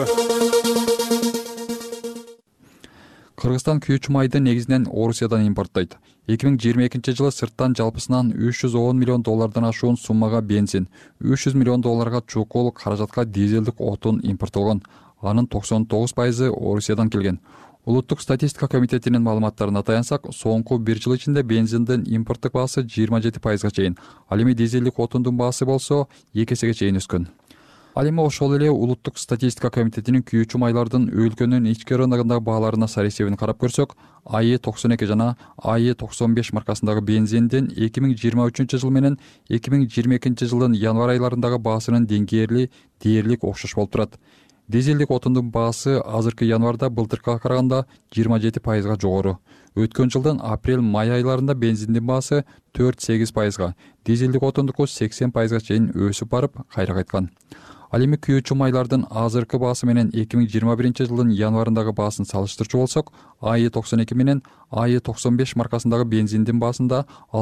Кыргызстан күйүүчү майды негизинен Орусиядан импорттойт. 2022 жылы сырттан жалпысынан 310 миллион доллардан ашуун суммага бензин, 300 миллион долларга чукул каражатка дизелдик отун импорттолгон. Анын 99% Орусиядан келген. Улуттук статистика комитетинин маалыматтарына таянсак, соңку 1 жыл ичинде бензиндин импорттук баасы 27%га чейин, ал эми дизелдик отундун баасы болсо 2 эсеге чейин өскөн. Ал эми ошол эле Улуттук статистика комитетинин күйүүчү майлардын өлкөнүн ички рыногундагы бааларына сар эсебин карап көрсөк, АЕ92 жана АЕ95 маркасындагы бензиндин 2023 жыл менен 2022 жылдын январь айларындагы баасынын деңгээли дээрлик окшош болуп турат. Дизелдик отундун баасы азыркы январда былтыркыга караганда 27%га жогору. Өткөн жылдын апрель-май айларында бензиндин баасы 4-8%га, дизелдик отундуку 80%га чейин өсүп барып, кайра кайткан. Ал эми күйүүчү майлардын азыркы баасы менен 2021 жылдын январындагы баасын салыштырчу болсок, АЕ92 менен АЕ95 маркасындагы бензиндин баасында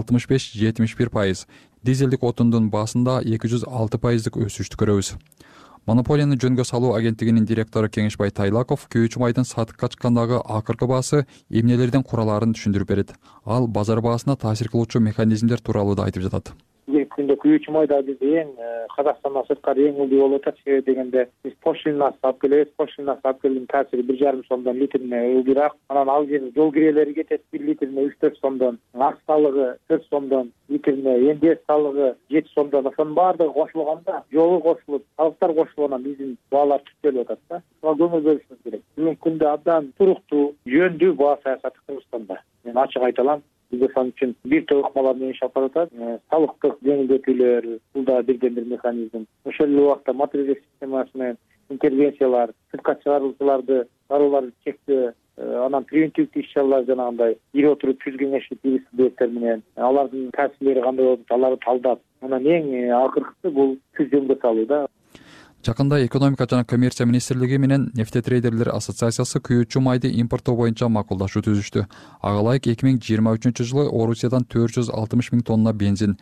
65-71%, дизелдик отундун баасында 206%дык өсүштү көрөбүз. Монополияны жөнгө салуу агенттигинин директору Кеңешбай Тайлаков күйүүчү майдын сатыкка чыккандагы акыркы баасы эмнелерден куралаарын түшүндүрүп берет. Ал базар баасына таасир кылуучу механизмдер тууралуу да айтып жатат. Күндө күйүүчү майда биз эң Казакстандан сырткары эң ылдый болуп атат. Себеби дегенде биз пошлинасы алып келебиз. Пошлинасы алып келгендин таасири 1,5 сомдон литрине ылдыйраак. Анан ал жерде жол кирелери кетет 1 литрине 3-4 сомдон, ак салыгы 4 сомдон, литрине эмдес салыгы 7 сомдон. Ошонун баардыгы кошулганда, жолу кошулуп, салыктар кошулганда биздин баалар түптөлүп атат да. Ага көңүл бөлүшүбүз керек. Бүгүнкү күндө абдан туруктуу, жөндүү баа саясаты Кыргызстанда. Мен ачык айта алам. Бизде ошон үчүн бир топ ыкмалар менен иш алып баратат. Салыктык жеңилдетүүлөр, бул да бирден бир механизм. Ошол эле убакта мотивдик системасы менен интервенциялар, сыртка чыгарылууларды, дарыларды чектөө, анан превентивдик иш-чаралар жанагындай ири отуруп жүз кеңешип биз субъекттер менен алардын таасирлери кандай болуп, аларды талдап, анан эң акыркысы бул түзүмгө салуу да. Жакында экономика жана коммерция министрлиги менен нефтетрейдерлер ассоциациясы күйүүчү майды импорттоо боюнча макулдашуу түзүштү. Ага ылайык 2023 жылы Орусиядан 460 миң тонна бензин,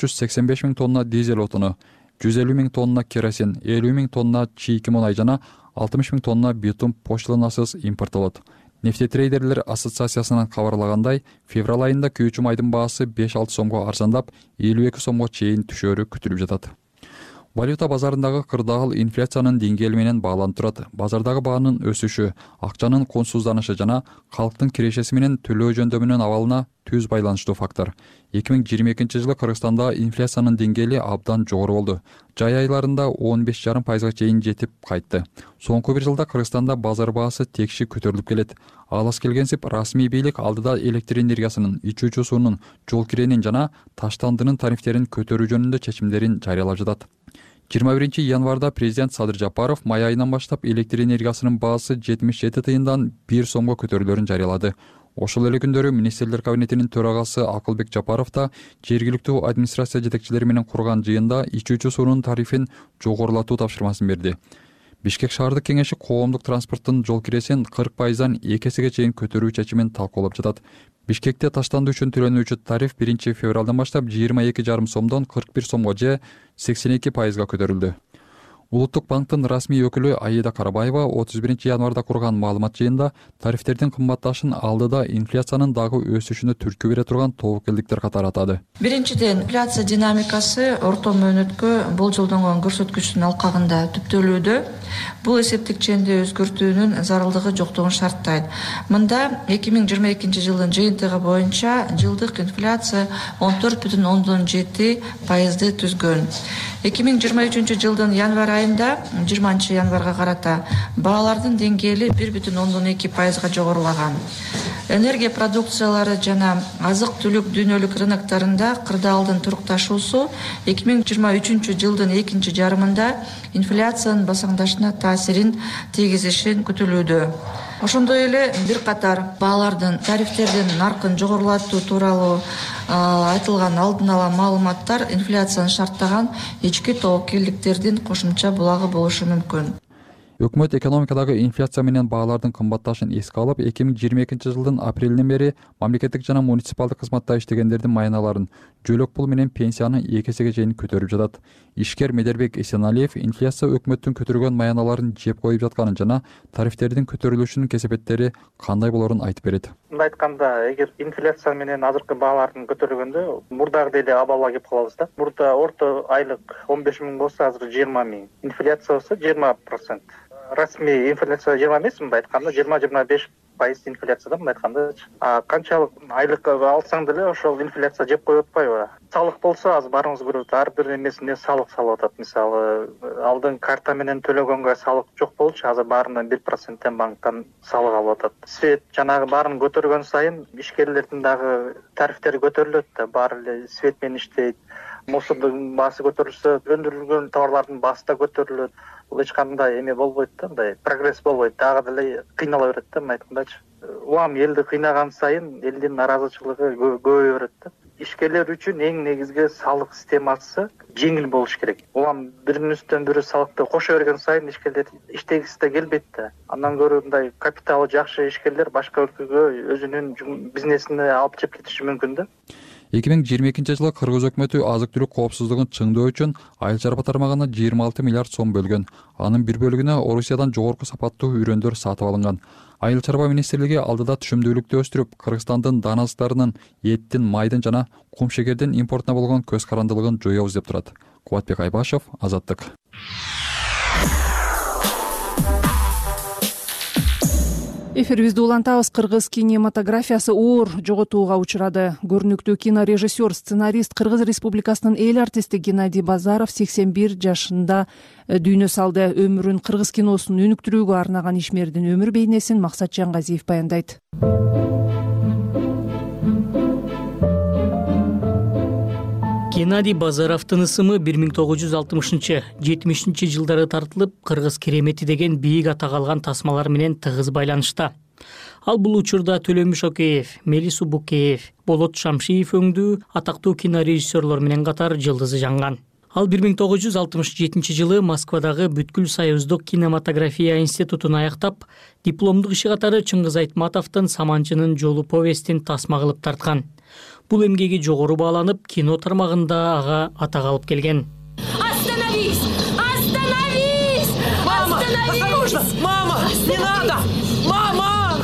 485 миң тонна дизель отуну, 150 миң тонна керосин, 50 миң тонна чийки мунай жана 60 миң тонна битум пошлинасыз импорттолот. Нефтетрейдерлер ассоциациясынан кабарлагандай, февраль айында күйүүчү майдын баасы 5-6 сомго арзандап, 52 сомго чейин түшөрү күтүлүп жатат. Валюта базарындагы кырдаал инфляциянын деңгээли менен бааланып турат. Базардагы баанын өсүшү, акчанын консузданышы жана калктын кирешеси менен төлөө жөндөмүнүн абалына түз байланыштуу фактор. 2022 жылы Кыргызстанда инфляциянын деңгээли абдан жогору болду. Жай айларында 15,5%га чейин жетип кайтты. Соңку бир жылда Кыргызстанда базар баасы текши көтөрүлүп келет. Алыс келгенсип расмий бийлик алдыда электр энергиясынын, ичүүчү суунун, жол киренин жана таштандынын тарифтерин көтөрүү жөнүндө чечимдерин жарыялап жатат. 21 январда президент Садыр Жапаров май айынан баштап электр энергиясынын баасы 77 тыйындан 1 сомго көтөрүлөрүн жарыялады. Ошол эле күндөрү министрлер кабинетинин төрагасы Акылбек Жапаров да жергиликтүү администрация жетекчилери менен курган жыйында ичүүчү суунун тарифин жогорулатуу тапшырмасын берди. Бишкек шаардык кеңеши коомдук транспорттун жол киресин 40%дан 2 эсеге чейин көтөрүү чечимин талкуулап жатат. Бишкекте таштандуу үчүн төлөнүүчү тариф 1 февралдан баштап 22,5 сомдон 41 сомго же 82%га көтөрүлдү. Улуттук банктын расмий өкүлү Аида Карабаева 31 январда курган маалымат жыйында тарифтердин кымбатташын алдыда инфляциянын дагы өсүшүнө түрткү бере турган тобокелдиктер катары атады. Биринчиден, инфляция динамикасы орто мөөнөткө болжолдонгон көрсөткүчтүн алкагында түптөлүүдө. Бул эсептик ченди өзгөртүүнүн зарылдыгы жоктугун шарттайт. Мында 2022 жылдын жыйынтыгы боюнча жылдык инфляция 14,7%ды түзгөн. 2023 жылдын январь айында 20 январга карата баалардын деңгээли 1,2%га жогорулаган. Энергия продукциялары жана азык-түлүк дүйнөлүк рыноктарында кырдаалдын турукташуусу 2023 жылдын экинчи жарымында инфляциянын басаңдашына таасирин тийгизишин күтүлүүдө. Ошондой эле бир катар баалардын тарифтердин наркын жогорулатуу тууралуу айтылган алдын ала маалыматтар инфляцияны шарттаган ички тобокелдиктердин кошумча булагы болушу мүмкүн. Өкмөт экономикадагы инфляция менен баалардын кымбатташын эске алып, 2022 жылдын апрелинен бери мамлекеттик жана муниципалдык кызматта иштегендердин майналарын, жөлөк пул менен пенсияны 2 эсеге чейин көтөрүп жатат. Ишкер Медербек Эсеналиев инфляция өкмөттүн көтөргөн майналарын жеп коюп жатканын жана тарифтердин көтөрүлүшүнүн кесепеттери кандай болорун айтып берет. Мындай айтканда, эгер инфляция менен азыркы баалардын көтөрүлгөндө мурдагы эле абалга келип калабыз да. Мурда орто айлык 15 000 болсо, азыр 20 000. Инфляция болсо 20%. Расмий инфляция 20 эмес, мындай айтканда 20-25% инфляция да, мындай айтканда. Канчалык айлык алсаң деле ошол инфляция жеп коюп атпайбы? Салык болсо азыр баарыңыз көрүп, ар бир эмесине салык салып атат. Мисалы, алдын карта менен төлөгөнгө салык жок болчу, азыр баарынан 1%тен банктан салык алып атат. Свет жанагы баарын көтөргөн сайын ишкерлердин дагы тарифтери көтөрүлөт да, баары эле свет менен иштейт. Мусордун баасы көтөрүлсө, өндүрүлгөн товарлардын баасы да көтөрүлөт. Бул эч кандай эме болбойт да, мындай прогресс болбойт, дагы деле кыйнала берет да, мындай айткандачы. Улам элди кыйнаган сайын элдин наразычылыгы көбөйө берет да. Ишкерлер үчүн эң негизги салык системасы жеңил болуш керек. Улам биринин үстүнөн бири салыкты кошо берген сайын ишкерлер иштегиси да келбейт да. Андан көрө мындай капиталы жакшы ишкерлер башка өлкөгө өзүнүн бизнесин алып чыгып кетиши мүмкүн да. 2022 жылы Кыргыз өкмөтү азык-түлүк коопсуздугун чыңдоо үчүн айыл чарба тармагына 26 миллиард сом бөлгөн. Анын бир бөлүгүнө Орусиядан жогорку сапаттуу үйрөндөр сатып алынган. Айыл чарба министрлиги алдыда түшүмдүүлүктү өстүрүп, Кыргызстандын дан азыктарынын, эттин, майдын жана кум шекердин импортуна болгон көз карандылыгын жоёбуз деп турат. Кубатбек Айбашев, Азаттык. Эфирибизди улантабыз. Кыргыз кинематографиясы оор жоготууга учурады. Көрүнүктүү кинорежиссер, сценарист, Кыргыз Республикасынын эл артисти Геннадий Базаров 81 жашында дүйнө салды. Өмүрүн кыргыз киносун өнүктүрүүгө арнаган ишмердин өмүр бейнесин Максат Жангазиев баяндайт. Геннадий Базаровдун ысымы 1960-70 жылдары тартылып, кыргыз керемети деген бийик атак алган тасмалар менен тыгыз байланышта. Ал бул учурда Төлөмүш Океев, Мелису Букеев, Болот Шамшиев өңдүү атактуу кинорежиссерлор менен катар жылдызы жанган. Ал 1967 жылы Москвадагы Бүткүл Союздук кинематография институтун аяктап, дипломдук иши катары Чыңгыз Айтматовдун Саманчынын жолу повестин тасма кылып тарткан. Бул эмгеги жогору бааланып, кино тармагында ага атак алып келген. Остановись! Остановись! Мама! Осторожно! Мама! Не надо! Мама!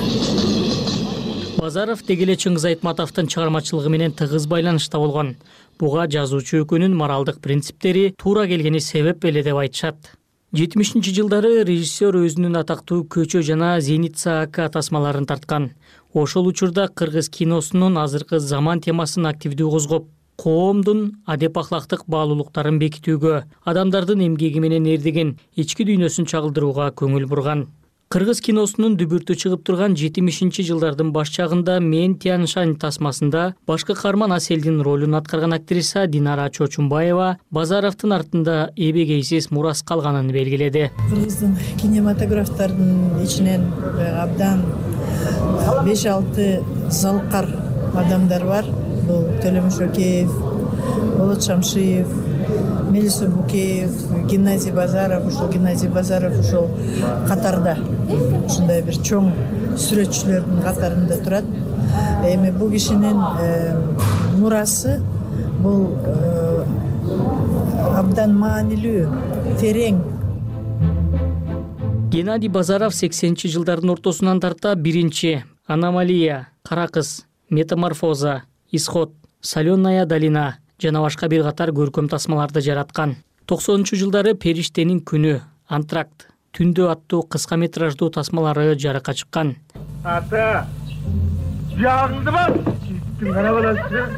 Базаров дегеле Чыңгыз Айтматовдун чыгармачылыгы менен тыгыз байланышта болгон. Буга жазуучу өкүнүн моралдык принциптери туура келгени себеп эле деп айтышат. 70 жылдары режиссер өзүнүн атактуу Көчө жана Зеница АК тасмаларын тарткан. Ошол учурда кыргыз киносунун азыркы заман темасын активдүү козгоп, коомдун адеп ахлактык баалуулуктарын бекитүүгө, адамдардын эмгеги менен эрдеген ички дүйнөсүн чагылдырууга көңүл бурган. Кыргыз киносунун дүбүртү чыгып турган 70-жылдардын баш чагында Мен Тяньшань тасмасында башкы каарман Аселдин ролун аткарган актриса Динара Чочумбаева Базаровдун артында эбегейсиз мурас калганын белгиледи. Кыргыздын кинематографтардын ичинен абдан 5-6 залкар адамдар бар. Бул Төлөмүш Океев, Болот Шамшиев, Мелису Букеев, Геннадий Базаров, ушул катарда. Ушундай бир чоң сүрөтчүлөрдүн катарында турат. Эми бул кишинин мурасы бул абдан маанилүү, терең. Геннадий Базаров 80-жылдардын ортосунан тарта биринчи Аномалия, Кара кыз, Метаморфоза, Исход, Соленая долина жана башка бир катар көркөм тасмаларды жараткан. 90-жылдары Периштенин күнү, Антракт, Түндө аттуу кыска метраждуу тасмалары жарыкка чыккан. Ата, жагыңды бас, кана баласы.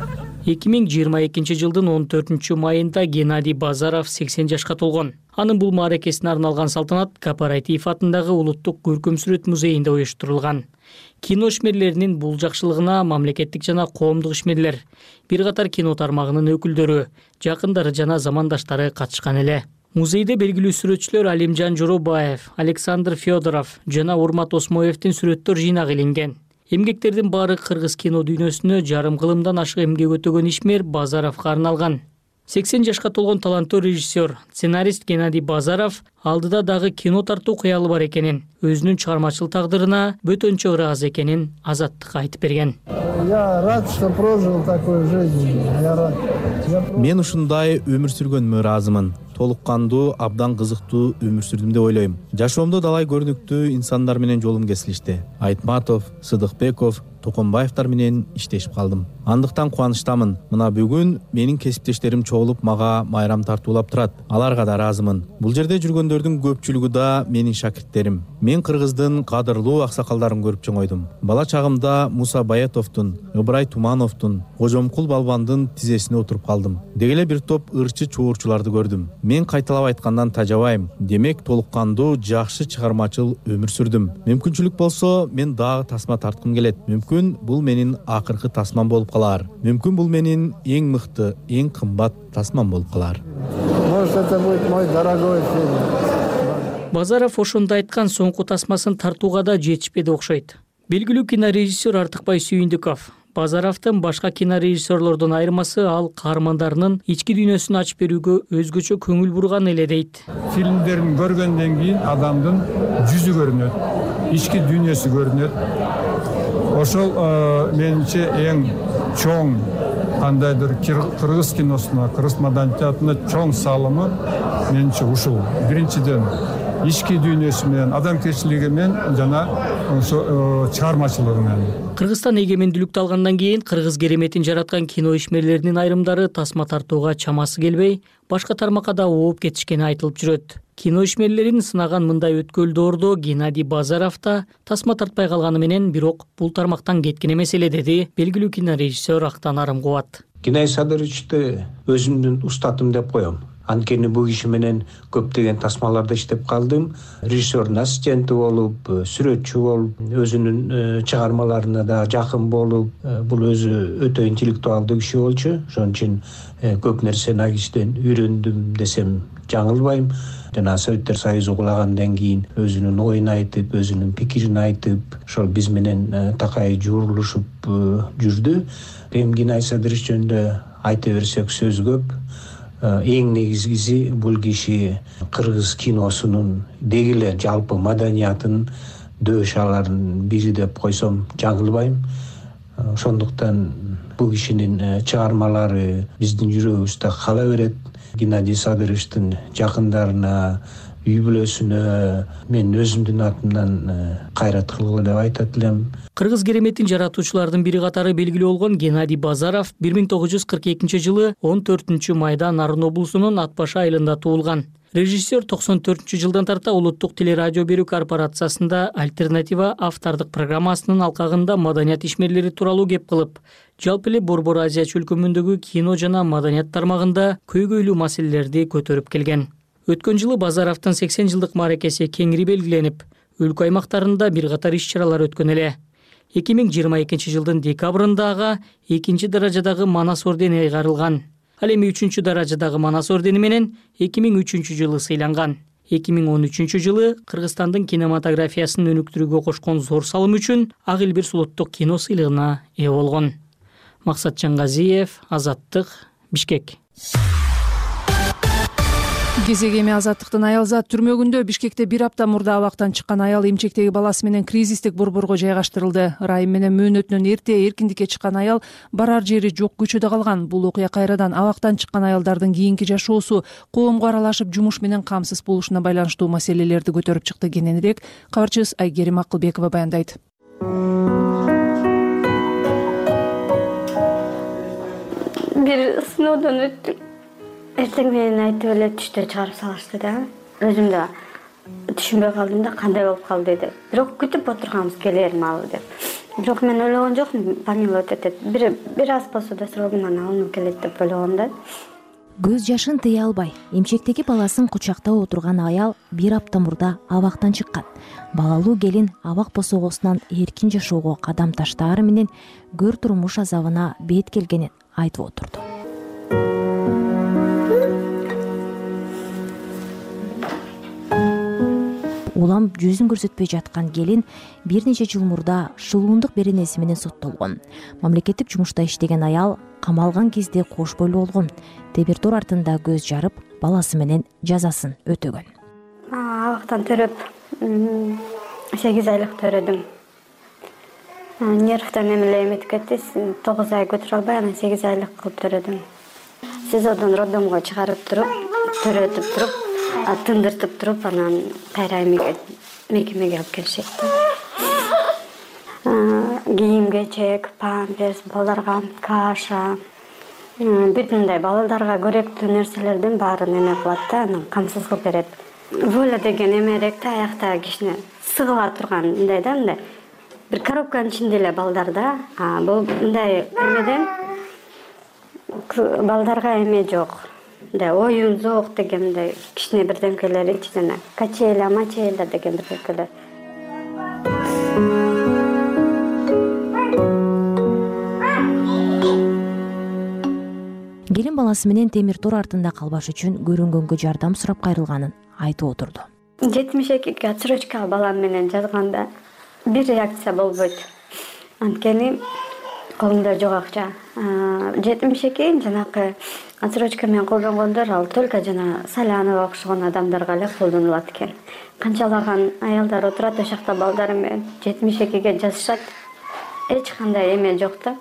2022 жылдын 14 майында Геннадий Базаров 80 жашка толгон. Анын бул мааракесине арналган салтанат Кооператив атындагы Улуттук көркөм сүрөт музейинде уюштурулган. Кино ишмерлеринин бул жакшылыгына мамлекеттик жана коомдук ишмерлер, бир катар кино тармагынын өкүлдөрү, жакындары жана замандаштары катышкан эле. Музейде белгилүү сүрөтчүлөр Алимжан Жоробаев, Александр Федоров жана Урмат Осмоевдин сүрөттөр жыйнагы иленген. Эмгектердин баары кыргыз кино дүйнөсүнө жарым кылымдан ашык эмгек өтөгөн ишмер Базаровго арналган. 80 жашка толгон таланттуу режиссер, сценарист Геннадий Базаров алдыда дагы кино тартуу кыялы бар экенин, өзүнүн чыгармачыл тагдырына бөтөнчө ыраазы экенин Азаттыкка айтып берген. Я рад, что прожил такую жизнь. Я рад. Мен ушундай өмүр сүргөнүмө ыраазымын. Толук кандуу, абдан кызыктуу өмүр сүрдүм деп ойлойм. Жашоомдо далай көрүнүктүү инсандар менен жолум кесилишти. Айтматов, Сыдыкбеков, Токонбаевдар менен иштешип калдым. Андыктан кубанычтамын. Мына бүгүн менин кесиптештерим чогулуп мага майрам тартуулап турат. Аларга да ыраазымын. Бул жерде жүргөндөрдүн көпчүлүгү да менин шакирттерим. Мен Кыргыздын кадырлуу аксакалдарын көрүп чоңойдум. Бала чагымда Муса Баятовдун, Ыбырай Тумановдун, Кожомкул Балбандын тизесине отуруп калдым. Деги эле бир топ ырчы чуурчуларды көрдүм. Мен кайталап айткандан тажабайм. Демек толук кандуу, жакшы чыгармачыл өмүр сүрдүм. Мүмкүнчүлүк болсо, мен дагы тасма тарткым келет. Мүмкүн бул менин акыркы тасмам болуп калар. Мүмкүн бул менин эң мыкты, эң кымбат тасмам болуп калар. Может, это будет мой дорогой фильм. Базаров ошондо айткан соңку тасмасын тартууга да жетишпеди окшойт. Белгилүү кинорежиссер Артыкбай Сүйүндүков Базаровдун башка кинорежиссерлордон айырмасы ал каармандарынын ички дүйнөсүн ачып берүүгө өзгөчө көңүл бурган эле дейт. Фильмдерин көргөндөн кийин адамдын жүзү көрүнөт, ички дүйнөсү көрүнөт. Ошол менимче эң чоң кандайдыр кыргыз киносуна, кыргыз маданиятына чоң салымы менимче ушул. Биринчиден ички дүйнөсү менен, адамгерчилиги менен жана чыгармачылыгы менен. Кыргызстан эгемендүүлүктү алгандан кийин кыргыз кереметин жараткан кино ишмерлеринин айрымдары тасма тартууга чамасы келбей, башка тармакка да ооп кетишкени айтылып жүрөт. Кино ишмерлерин сынаган мындай өткөл доордо Геннадий Базаров да тасма тартпай калганы менен, бирок бул тармактан кеткен эмес эле, деди белгилүү кинорежиссер Актан Арымкубат. Геннадий Садыровичти өзүмдүн устатым деп коем. Анткени бул киши менен көптөгөн тасмаларда иштеп калдым. Режиссердун ассистенти болуп, сүрөтчү болуп, өзүнүн чыгармаларына да жакын болуп, бул өзү өтө интеллектуалдуу киши болчу. Ошон үчүн көп нерсени ал кишиден үйрөндүм десем жаңылбайм. Жана Советтер Союзу кулагандан кийин өзүнүн оюн айтып, өзүнүн пикирин айтып, ошол биз менен такай жуурулушуп жүрдү. Эми Геннадий Садырович жөнүндө айта берсек сөз көп. Эң негизгиси бул киши кыргыз киносунун деги эле жалпы маданиятынын дөшаларын бири деп койсом жаңылбайм. Ошондуктан бул кишинин чыгармалары биздин жүрөгүбүздө кала берет. Геннадий Садыровичтин жакындарына, үй бүлөсүнө мен өзүмдүн атымдан кайрат кылгыла деп айтат элем. Кыргыз кереметин жаратуучулардын бири катары белгилүү болгон Геннадий Базаров 1942 жылы 14 майда Нарын облусунун Атбаш айылында туулган. Режиссер 94 жылдан тарта Улуттук телерадио берүү корпорациясында Альтернатива автордук программасынын алкагында маданият ишмерлери тууралуу кеп кылып, жалпы эле Борбор Азия чөлкөмүндөгү кино жана маданият тармагында көйгөйлүү маселелерди көтөрүп келген. Өткөн жылы Базаровдун 80 жылдык мааракеси кеңири белгиленип, өлкө аймактарында бир катар иш чаралар өткөн эле. 2022 жылдын декабрында ага 2 даражадагы Манас ордени айгарылган. Ал эми 3 даражадагы Манас ордени менен 2003 жылы сыйланган. 2013 жылы Кыргызстандын кинематографиясын өнүктүрүүгө кошкон зор салым үчүн Ак эл бир улуттук кино сыйлыгына ээ болгон. Максат Жаңгазиев, Азаттык, Бишкек. Кезек эми Азаттыктын аялзат түрмөгүндө Бишкекте бир апта мурда абактан чыккан аял эмчектеги баласы менен кризистик борборго жайгаштырылды. Райым менен мөөнөтүнөн эрте эркиндикке чыккан аял барар жери жок көчөдө калган. Бул окуя кайрадан абактан чыккан аялдардын кийинки жашоосу, коомго аралашып жумуш менен камсыз болушуна байланыштуу маселелерди көтөрүп чыкты. Кененирээк кабарчыбыз Айгерим Акылбекова баяндайт. Бир сыноодон өттүм. Эртең менен айтып эле түштө чыгарып салышты да. Өзүм да түшүнбөй калдым да, кандай болуп калды деп. Бирок күтүп отурганбыз келер маалы деп. Бирок мен ойлогон жокмун, помиловать этет. Бир аз болсо да срогунан алынып келет деп ойлогом да. Көз жашын тыя албай, эмчектеги баласын кучактап отурган аял бир апта мурда абактан чыккан. Балалуу келин абак босогосунан эркин жашоого кадам таштаары менен көр турмуш азабына бет келгенин айтып отурду. Улам жүзүн көрсөтпөй жаткан келин бир нече жыл мурда шылуундук беренеси менен соттолгон. Мамлекеттик жумушта иштеген аял камалган кезде кош бойлуу болгон. Темир тор артында көз жарып, баласы менен жазасын өтөгөн. Абактан төрөп 8 айлык төрөдүм. Нервтен эмеле эметип кетти. 9 ай көтөрө албай, анан 8 айлык кылып төрөдүм. СИЗОдон роддомго чыгарып туруп, төрөтүп туруп, тындыртып туруп, анан кайра мекемеге алып келишет. Кийим-кечек, памперс, балдарга каша, бүтүндөй балдарга көрөктүү нерселердин баарын эме кылат да, анан камсыз кылып берет. Воля деген эмерек да, аякта кичине сыгыла турган мындай да, мындай бир коробканын ичинде эле балдар да. Бул мындай эмеден балдарга эме жок. Да, оюн зоок дегенде кичине бирдемкелер ичинен качеля, мачеля деген бирдемкелер. Келин баласы менен темир тор артында калбаш үчүн көрүнгөнгө жардам сурап кайрылганын айтып отурду. 72 отсрочка балам менен жазганда бир реакция болбойт. Анткени колумда жок акча. 72 жанакы отсрочка менен колдонгондор ал только жана Салянова окшогон адамдарга эле колдонулат экен. Канчалаган аялдар отурат ошол жакта балдары менен 72ге жазышат. Эч кандай эме жок да.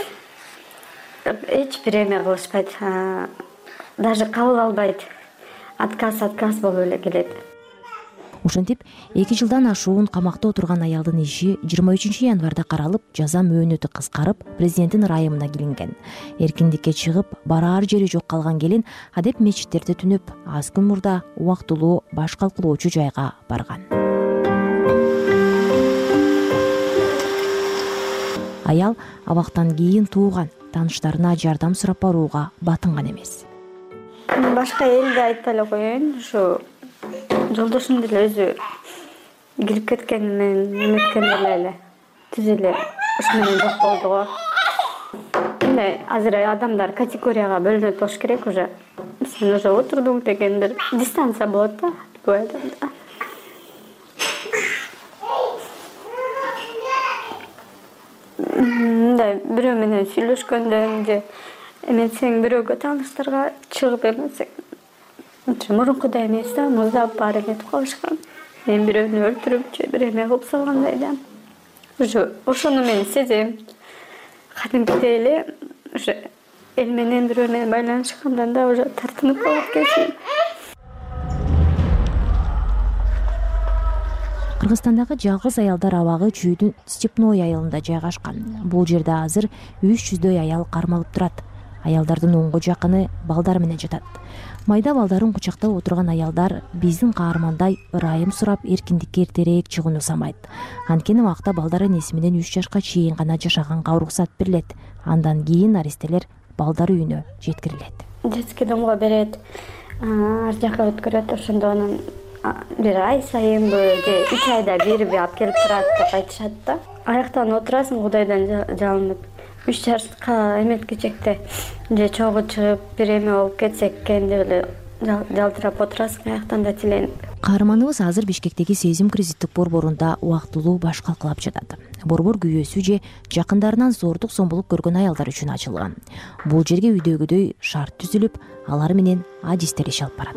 Эч бир эме кылышпайт. Даже кабыл албайт. Отказ болуп эле келет. Ошентип 2 жылдан ашуун камакта отурган аялдын иши 23 январда каралып, жаза мөөнөтү кыскарып, президенттин ырайымына килинген. Эркиндикке чыгып, бараар жери жок калган келин адеп мечиттерде түнөп, аз күн мурда убактылуу баш калкылоочу жайга барган. Аял абактан кийин тууган, тааныштарына жардам сурап барууга батынган эмес. Башка элде айтпай эле коеюн, ушу жолдошум деле өзү кирип кеткени менен эметкен эле түз эле ушу менен жок болду го. Мындай азыр адамдар категорияга бөлүнөт болуш керек уже. Сен уже отурдуң деген бир дистанция болот да любой адамда. Мындай бирөө менен сүйлөшкөндө же эметсең бирөөгө тааныштарга чыгып эметсең мурункудай эмес да, муздап баары кетип калышкан. Мен бирөөнү өлтүрүп же бир эме кылып салгандай да. Ошону мен сезем. Кадимкидей эле уже эл менен бирөө менен байланышкандан да уже тартынып калат экенсиң. Кыргызстандагы жалгыз аялдар абагы Чүйдүн Степной айылында жайгашкан. Бул жерде азыр 300дөй аял кармалып турат. Аялдардын оңго жакыны балдар менен жатат. Майда балдарын кучактап отурган аялдар биздин каармандай ырайым сурап эркиндикке эртерээк чыгууну самайт. Анткени убакта балдар энеси менен 3 жашка чейин гана жашаганга уруксат берилет. Андан кийин аристелер балдар үйүнө жеткирилет. Детский домго берет, ар жака өткөрөт, ошондо анан бир ай сайынбы же 3 айда бирби алып келип турат деп айтышат да. Аяктан отурасың Кудайдан жалынып. 3 чарчка эметкичекте же чогуу чыгып бир эме болуп кетсек экен деп эле жалтырап отурасың аяктан да тиленип. Каарманыбыз азыр Бишкектеги Сезим кризистик борборунда убактылуу баш калкалап жатат. Борбор күйөөсү же жакындарынан зордук зомбулук көргөн аялдар үчүн ачылган. Бул жерге үйдөгүдөй шарт түзүлүп, алар менен адистер иш алып барат.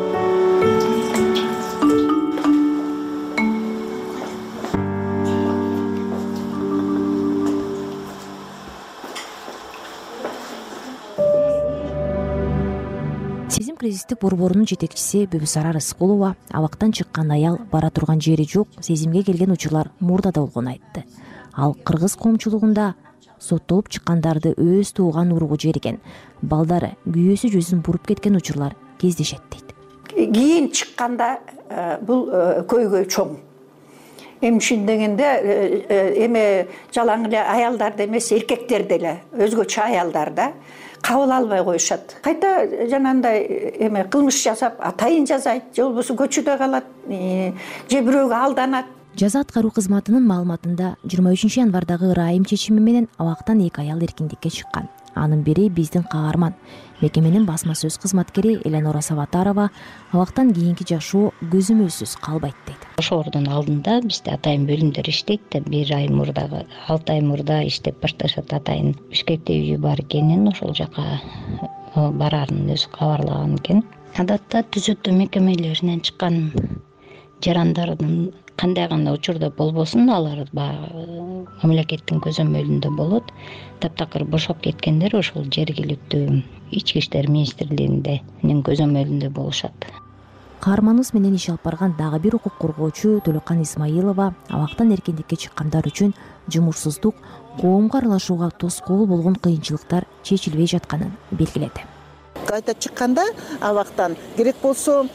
Сезим кризистик борборунун жетекчиси Бүбүсара Рыскулова абактан чыккан аял бара турган жери жок, Сезимге келген учурлар мурдада болгонун айтты. Ал кыргыз коомчулугунда соттолуп чыккандарды өз тууган уругу жериген, балдары күйөөсү жүзүн буруп кеткен учурлар кездешет дейт. Кийин чыкканда бул көйгөй чоң. Эмшин дегенде эме жалаң эле аялдар эмес, эркектер деле, өзгөчө аялдар да кабыл албай коюшат. Кайта жанандай эме кылмыш жасап, атайын жазайт, же болбосо көчөдө калат, же бирөөгө алданат. Жаза аткаруу кызматынын маалыматында 23 январдагы ырайым чечими менен абактан 2 аял эркиндикке чыккан. Анын бири биздин каарман, мекеменин басма сөз кызматкери Эленора Саватарова абактан кийинки жашоо көзөмөлсүз калбайт дейт. Ошолордун алдында бизде атайын бөлүмдөр иштейт да, 1 ай мурдагы 6 ай мурда иштеп башташат. Атайын Бишкекте үйү бар экенин, ошол жака барарын өзү кабарлаган экен. Адатта түзөтүү мекемелеринен чыккан жарандардын кандай гана учурда болбосун, алар мамлекеттин көзөмөлүндө болот. Таптакыр бошоп кеткендер ошол жергиликтүү ички иштер министрлигинин көзөмөлүндө болушат. Каарманыбыз менен иш алып барган дагы бир укук коргоочу Төлөкан Исмаилова абактан эркиндикке чыккандар үчүн жумушсуздук, коомго аралашууга тоскоол болгон кыйынчылыктар чечилбей жатканын белгиледи. Кайта чыкканда абактан керек болсо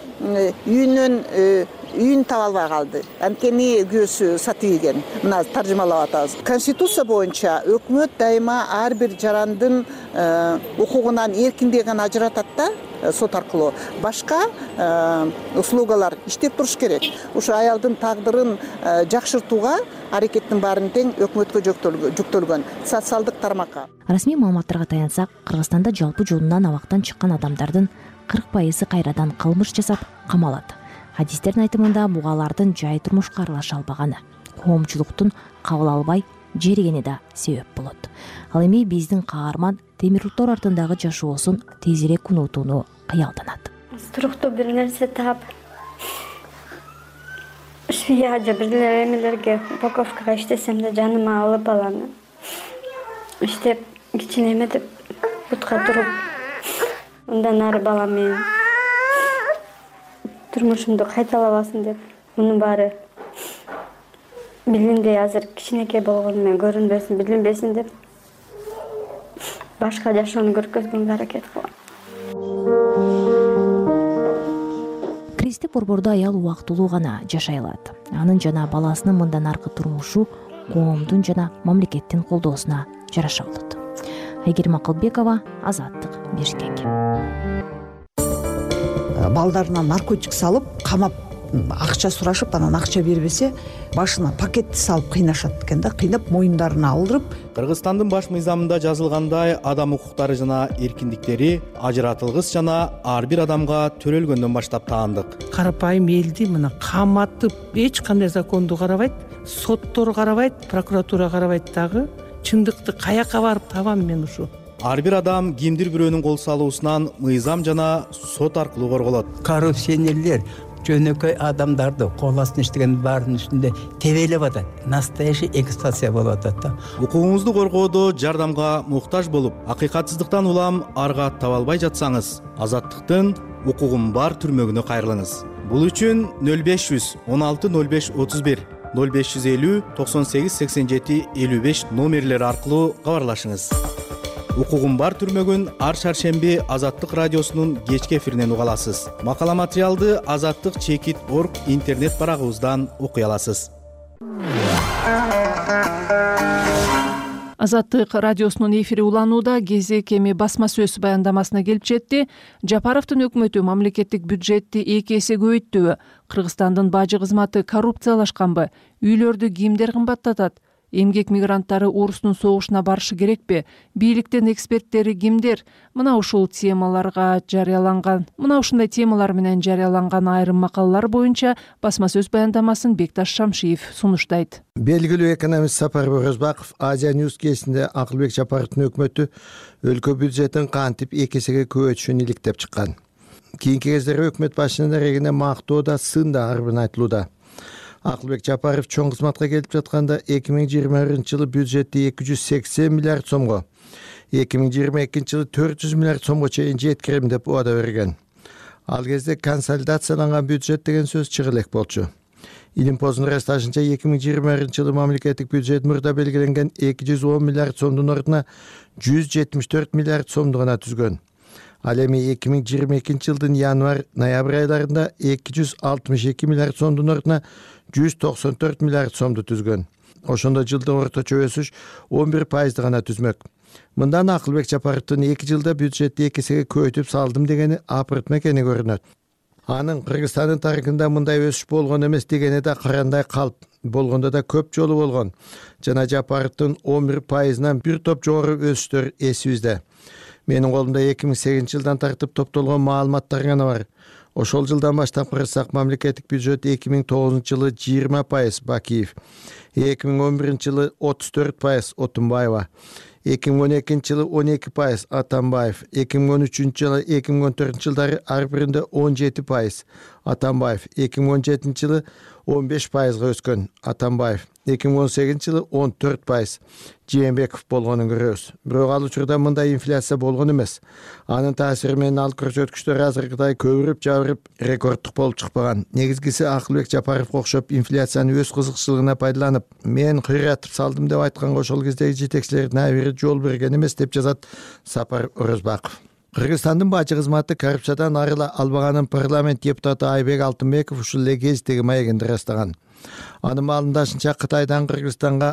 үйүн таба албай калды. Анткени күйөөсү сатып ийген. Мына таржымалап атабыз. Конституция боюнча өкмөт дайыма ар бир жарандын укугунан эркиндигин ажыратат да, сот аркылуу. Башка услугалар иштеп туруш керек. Ушу аялдын тагдырын жакшыртууга аракеттин баарын тең өкмөткө жүктөлгөн социалдык тармакка. Расмий маалыматтарга таянсак, Кыргызстанда жалпы жолунан абактан чыккан адамдардын 40% кайрадан кылмыш жасап камалат. Адистердин айтымында бугалардын жай турмушка аралаша албаганы, коомчулуктун кабыл албай жеригени да себеп болот. Ал эми биздин каарман темирлуктор артындагы жашоосун тезирээк унутууну кыялданат. Туруктуу бир нерсе таап, шия же бир эмелерге упаковкага иштесем да жаныма алып алам. Иштеп кичине эметип бутка туруп, андан ары балам менен турмушумду кайталабасын деп, мунун баары билиндей азыр кичинекей болгону менен көрүнбөсүн, билинбесин деп башка жашоону көргөзгөнгө аракет кылам. Кризистик борбордо аял убактылуу гана жашай алат. Анын жана баласынын мындан аркы турмушу коомдун жана мамлекеттин колдоосуна жараша болот. Айгерим Акылбекова, Азаттык, Бишкек. Балдарына наркотик салып, камап, акча сурашып, анан акча бербесе, башына пакетти салып кыйнашат экен да, кыйнап моюндарына алдырып. Кыргызстандын баш мыйзамында жазылгандай, адам укуктары жана эркиндиктери ажыратылгыс жана ар бир адамга төрөлгөндөн баштап таандык. Карапайым элди мына каматып, эч кандай законду карабайт, соттор карабайт, прокуратура карабайт дагы. Чындыкты каяка барып табам мен ушу? Ар бир адам кимдир бирөөнүн кол салуусунан мыйзам жана сот аркылуу корголот. Коррупционерлер жөнөкөй адамдарды кол астына иштеген баардын үстүндө тебелеп атат. Настоящий эксплуатация болуп атат да. Укугуңузду коргоодо жардамга муктаж болуп, акыйкатсыздыктан улам арга таба албай жатсаңыз, Азаттыктын укугум бар түрмөгүнө кайрылыңыз. Бул үчүн 0500 16 05 31 0550 98 87 55 номерлери аркылуу кабарлашыңыз. Укугум бар түрмөгүн ар шаршемби Азаттык радиосунун кечки эфиринен уга аласыз. Макала материалды azattik.org интернет барагыбыздан окуй аласыз. Азаттык радиосунун эфири уланууда. Кезек эми басма сөз баяндамасына келип жетти. Жапаровдун өкмөтү мамлекеттик бюджетти 2 эсе көбөйттүбү? Кыргызстандын бажы кызматы коррупциялашканбы? Үйлөрдү кимдер кымбаттатат? Эмгек мигранттары орустун согушуна барышы керекпи? Бийликтин эксперттери кимдер? Ушундай темалар менен жарыяланган айрым макалалар боюнча басма сөз баяндамасын Бекташ Шамшиев сунуштайт. Белгилүү экономист Сапар Орозбаков Азия Ньюс кезинде Акылбек Жапаровдун өкмөтү өлкө бюджетин кантип 2 эсеге көбөйтүшүн иликтеп чыккан. Кийинки кездери өкмөт башчынын эрегине мактоо да, сын да арбын айтылууда. Акылбек Жапаров чоң кызматка келип жатканда 2021-жылы бюджетти 280 миллиард сомго, 2022-жылы 400 миллиард сомго чейин жеткирем деп убада берген. Ал кезде консолидацияланган бюджет деген сөз чыга элек болчу. Илимпоздун расташынча 2021-жылы мамлекеттик бюджет мурда белгиленген 210 миллиард сомдун ордуна 174 миллиард сомду гана түзгөн. Ал эми 2022-жылдын январь-ноябрь айларында 262 миллиард сомдун ордуна 194 миллиард сомду түзгөн. Ошондо жылдын орточо өсүш 11% гана түзмөк. Мындан Акылбек Жапаровдун 2 жылда бюджетти 2 эсеге көбөйтүп салдым дегени апыртма экени көрүнөт. Анын Кыргызстандын тарыхында мындай өсүш болгон эмес дегени да карандай калп, болгондо да көп жолу болгон. Жана Жапаровдун 11%нан бир топ жогору өсүштөр эсибизде. Менин колумда 2008-жылдан тартып топтолгон маалыматтар гана бар. Ошол жылдан баштап карасак мамлекеттик бюджет 2009-жылы 20% Бакиев, 2011-жылы 34% Отунбаева, 2012-жылы 12% Атамбаев, 2013-жылы 2014-жылдары ар биринде 17% Атамбаев, 2017-жылы 15%га өскөн Атамбаев, 2018-жылы 14% Жээнбеков болгонун көрөбүз. Бирок ал учурда мындай инфляция болгон эмес. Анын таасири менен ал көрсөткүчтөр азыркыдай көбүрүп жабырып рекорддук болуп чыкпаган. Негизгиси Акылбек Жапаровго окшоп инфляцияны өз кызыкчылыгына пайдаланып, мен кыйратып салдым деп айтканга ошол кездеги жетекчилердин абири жол берген эмес деп жазат Сапар Орозбаков. Кыргызстандын бажы кызматы коррупциядан арыла албаганын парламент депутаты Айбек Алтынбеков ушул эле кездеги маегинде ырастаган. Анын маалымдашынча Кытайдан Кыргызстанга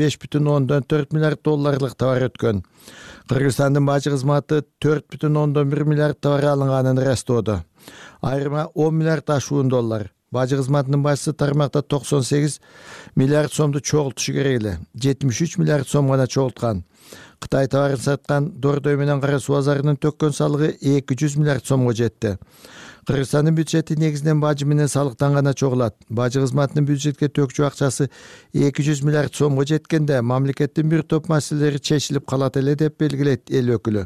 15,4 миллиард долларлык товар өткөн. Кыргызстандын бажы кызматы 4,1 миллиард товар алынганын ырастоодо. Айрыма 10 миллиард ашуун доллар. Бажы кызматынын башчысы тармакта 98 миллиард сомду чогултушу керек эле. 73 миллиард сом гана чогулткан. Кытай товарын саткан Дордой менен Кара Суу базарынын төккөн салыгы 200 миллиард сомго жетти. Кыргызстандын бюджети негизинен бажы менен салыктан гана чогулат. Бажы кызматынын бюджетке төкчү акчасы 200 миллиард сомго жеткенде мамлекеттин бир топ маселелери чечилип калат эле деп белгилейт эл өкүлү.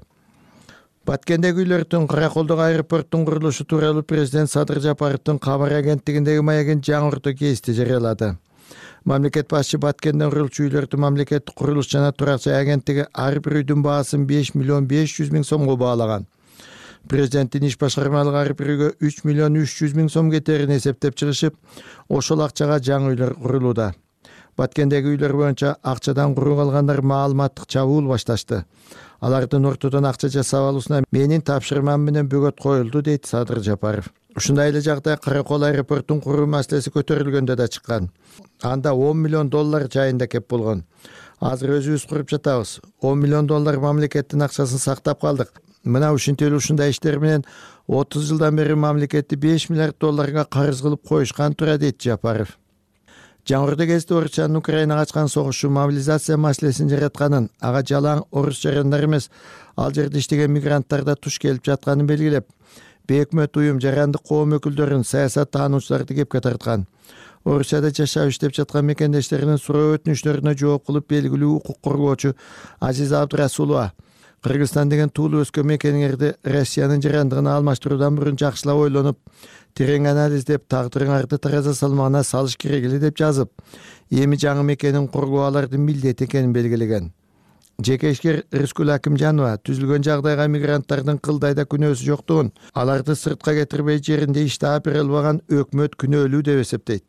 Баткендеги үйлөрдүн Караколдогу аэропорттун курулушу тууралуу президент Садыр Жапаровдун кабар агенттигиндеги маегин жаңыртуу кести жарыялады. Мамлекет башчы Баткенден курулчу үйлөрдү мамлекеттик курулуш жана турак жай агенттиги ар бир үйдүн баасын 5 миллион 500 миң сомго баалаган. Президенттин иш башкармалыгы ар бир үйгө 3 миллион 300 миң сом кетерин эсептеп чыгышып, ошол акчага жаңы үйлөр курулууда. Баткендеги үйлөр боюнча акчадан куру калгандар маалыматтык чабуул башташты. Алардын ортодон акча жасап алуусуна менин тапшырмам менен бөгөт коюлду, дейт Садыр Жапаров. Ушундай эле жагдай Каракол аэропортун куруу маселеси көтөрүлгөндө да чыккан. Анда 10 миллион доллар жайында кеп болгон. Азыр өзүбүз куруп жатабыз. 10 миллион доллар мамлекеттин акчасын сактап калдык. Мына ушинтип ушундай иштер менен 30 жылдан бери мамлекетти 5 миллиард долларга карыз кылып коюшкан тура, дейт Жапаров. Жаңыртуу кезде Орусиянын Украинага ачкан согушу мобилизация маселесин жаратканын, ага жалаң орус жарандар эмес, ал жерде иштеген мигранттар да туш келип жатканын белгилеп, бейөкмөт уюм жарандык коом өкүлдөрүн, саясат таануучуларды кепке тарткан. Орусияда жашап иштеп жаткан мекендештеринин суроо өтүнүчлөрүнө жооп кылып белгилүү укук коргоочу Азиза Абдырасулова Кыргызстан деген туулуп өскөн мекениңерди Россиянын жарандыгына алмаштыруудан мурун жакшылап ойлонуп, терең анализдеп, тагдырыңарды тараза салмагына салыш керек эле деп жазып, эми жаңы мекенин коргоо алардын милдети экенин белгилеген. Жеке ишкер Рыскүл Акимжанова түзүлгөн жагдайга мигранттардын кылдайда күнөөсү жоктугун, аларды сыртка кетирбей жеринде иштеп бере албаган өкмөт күнөөлүү деп эсептейт.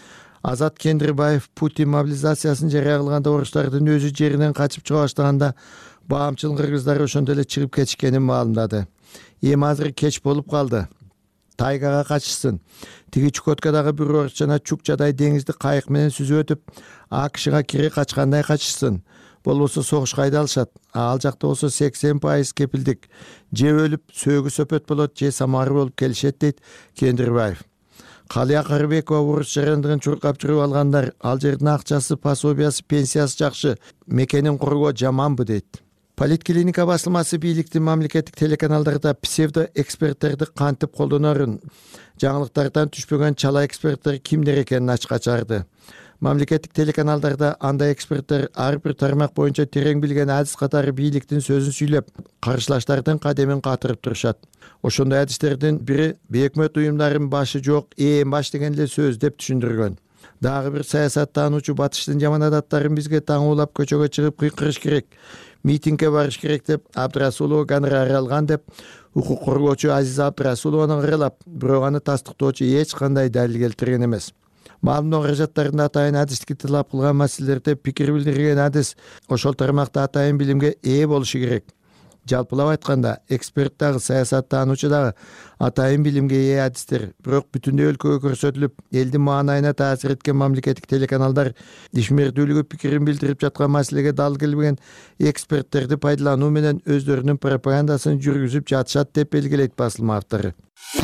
Азат Кендирбаев Путин мобилизациясын жарыя кылганда орустардын өзү жеринен качып чыга баштаганда баамчыл кыргыздар ошондо эле чыгып кетишкенин маалымдады. Эми азыр кеч болуп калды. Тайгага качышсын. Тиги Чукоткадагы бир орус жана Чукчадай деңизди кайык менен сүзүп өтүп, АКШга кире качкандай качышсын. болбосо согушка айдалышат. Ал жакта болсо 80% кепилдик. Же өлүп сөөгү сөпөт болот, же самары болуп келишет дейт Кендирбаев. Калыя Карыбекова уруш жарандыгын чуркап жүрүп алгандар. Ал жердин акчасы, пособиясы, пенсиясы жакшы. Мекенин кургоо жаманбы дейт. Политклиника басылмасы бийликтин мамлекеттик телеканалдарда псевдо эксперттерди кантип колдонорун, жаңылыктардан түшпөгөн чала эксперттер кимдер экенин ачыкка чыгарды. Мамлекеттик телеканалдарда андай эксперттер ар бир тармак боюнча терең билген адис катары бийликтин сөзүн сүйлөп, каршылаштардын кадемин катырып турушат. Ошондой адистердин бири өкмөт уюмдарынын башы жок, баш деген эле сөз деп түшүндүргөн. Дагы бир саясаттануучу батыштын жаман адаттарын бизге таңуулап көчөгө чыгып кыйкырыш керек, митингге барыш керек деп Абдрасулова гонорар алган деп укук коргоочу Азиза Абдрасулованы ыралап, бирок аны тастыктоочу эч кандай далил келтирген эмес. Маалымдоо каражаттарында атайын адистикти талап кылган маселелерде пикир билдирген адис ошол тармакта атайын билимге ээ болушу керек. Жалпылап айтканда, эксперт дагы, саясаттануучу дагы атайын билимге ээ адистер, бирок бүтүндөй өлкөгө көрсөтүлүп, элдин маанайына таасир эткен мамлекеттик телеканалдар ишмердүүлүгү пикирин билдирип жаткан маселеге дал келбеген эксперттерди пайдалануу менен өздөрүнүн пропагандасын жүргүзүп жатышат деп белгилейт басылма автору.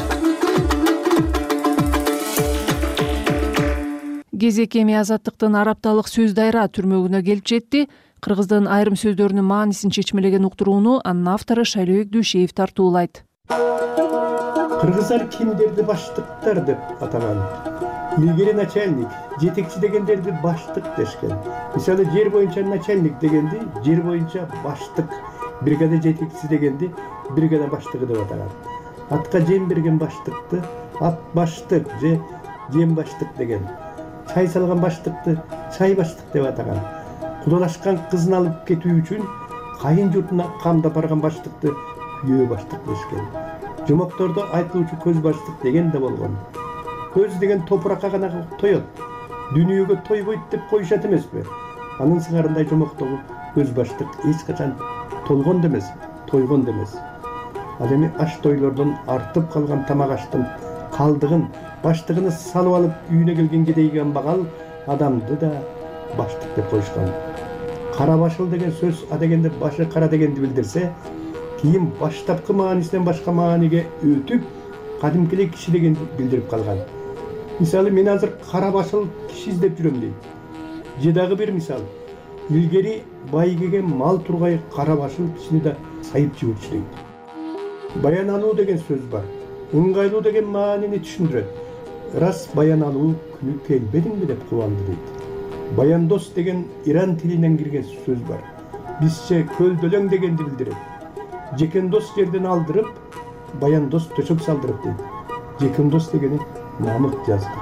Кезек эми Азаттыктын Арапталык сөз дайра түрмөгүнө келип жетти. Кыргыздын айрым сөздөрүнүн маанисин чечмелеген уктурууну анын автору Шайлообек Дүйшеев тартуулайт. Кыргыздар кимдерди баштыктар деп атаган. Илгери начальник, жетекчи дегендерди баштык дешкен. Мисалы жер боюнча начальник дегенди жер боюнча баштык, бригада жетекчиси дегенди бригада баштыгы деп атаган. Атка жем берген баштыкты ат баштык же жем баштык деген. Чай салган баштыкты чай баштык деп атаган. Кудалашкан кызын алып кетүү үчүн кайын журтуна камдап барган баштыкты күйөө баштык дешкен. Жомоктордо айтылуучу көз баштык деген да болгон. Көз деген топуракка гана тоет. Дүйнөгө тойбойт деп коюшат эмеспи? Анын сыңарындай жомоктогу көз баштык эч качан толгон да эмес, тойгон да эмес. Ал эми аш тойлордон артып калган тамак аштын калдыгын баштыгына салып алып үйүнө келген кедейге амбагал адамды да баштык деп коюшкан. Кара башыл деген сөз а дегенде башы кара дегенди билдирсе, кийин баштапкы маанисинен башка мааниге өтүп, кадимки эле киши дегенди билдирип калган. Мисалы мен азыр кара башыл киши издеп жүрөм дейт. Же дагы бир мисал, илгери байгеге мал тургай кара башыл кишини да сайып жиберчү дейт. Баян алуу деген сөз бар. Ыңгайлуу деген маанини түшүндүрөт. Рас баян алуу күнү келбедиңби деп кубанды дейт. Баяндос деген иран тилинен кирген сөз бар. Бизче көлдөлөң дегенди билдирет. Жекендос жерден алдырып, баяндос төшөк салдырып дейт. Жекендос дегени намык жазды.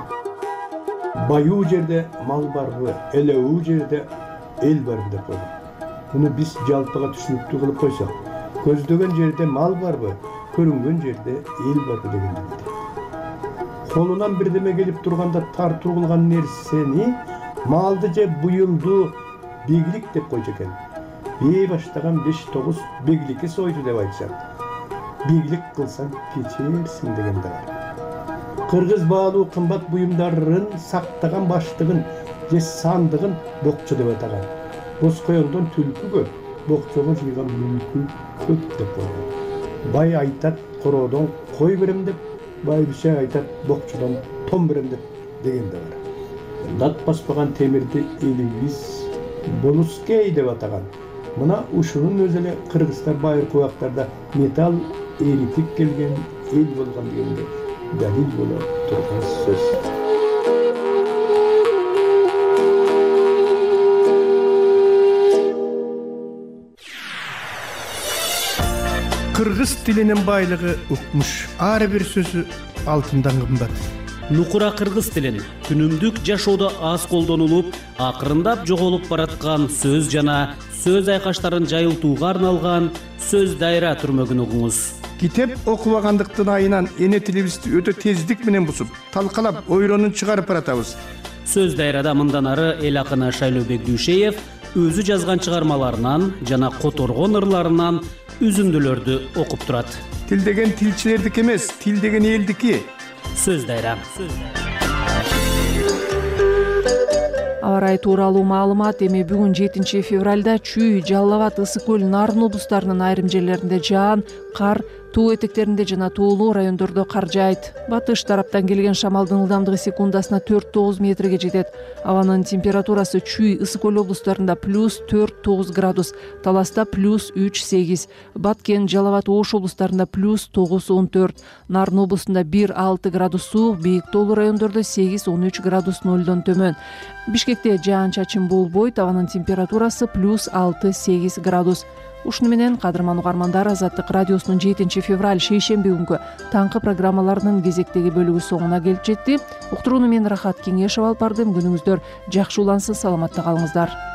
Баюу жерде мал барбы, элеүү жерде эл барбы деп койгон. Муну биз жалпыга түшүнүктүү кылып койсок, көздөгөн жерде мал барбы, көрүнгөн жерде эл барбы дегенди билдирет. Колунан бирдеме келип турганда тартуу кылган нерсени малды же буюмду бегилик деп койчу экен. Бей баштаган 5-9 бегиликке сойду деп айтышат. Бегилик кылсаң кечерсиң деген да бар. Кыргыз баалуу кымбат буюмдарын сактаган баштыгын же сандыгын бокчу деп атаган. Боз коёндон түлкүгө, бокчого жыйган мүлкү көп деп койгон. Бай айтат короодон кой берем деп, байбише айтат бокчудон том берем деп деген да бар. Дат баспаган темирди элибиз болускей деп атаган. Мына ушунун өзү эле кыргыздар байыркы убактарда металл эритип келген эл болгон дегенге далил боло турган сөз. Кыргыз тилинин байлыгы укмуш. Ар бир сөзү алтындан кымбат. Нукура кыргыз тилин күнүмдүк жашоодо аз колдонулуп, акырындап жоголуп бараткан сөз жана сөз айкаштарын жайылтууга арналган сөз дайра түрмөгүн угуңуз. Китеп окубагандыктын айынан эне тилибизди өтө тездик менен бусуп, талкалап, ойронун чыгарып баратабыз. Сөз дайрада мындан ары эл акыны Шайлообек Дүйшеев өзү жазган чыгармаларынан жана которгон ырларынан үзүндүлөрдү окуп турат. Тил деген тилчилердики эмес, тил деген элдики. Сөз дайра. аба ырайы тууралуу маалымат. Эми бүгүн 7 февралда Чүй, Жалал Абад, Ысык көл, Нарын облустарынын айрым жерлеринде жаан, кар, туу этектеринде жана тоолуу райондордо кар жаайт. Батыш тараптан келген шамалдын ылдамдыгы секундасына 4-9 метрге жетет. Абанын температурасы Чүй, Ысык көл облустарында +4-9 градус, Таласта +3-8, Баткен, Жалал Абад, Ош облустарында +9-14, Нарын облусунда 1-6 градус суук, бийик тоолуу райондордо 8-13 градус нөлдөн төмөн. Бишкекте жаан-чачын болбойт, абанын температурасы +6-8 градус. Ушуну менен кадырман угармандар, Азаттык радиосунун 7 февраль шейшемби күнгү таңкы программаларынын кезектеги бөлүгү соңуна келип жетти. Уктурууну мен Рахат Кеңешева алып бардым. Күнүңүздөр жакшы улансын, саламатта калыңыздар.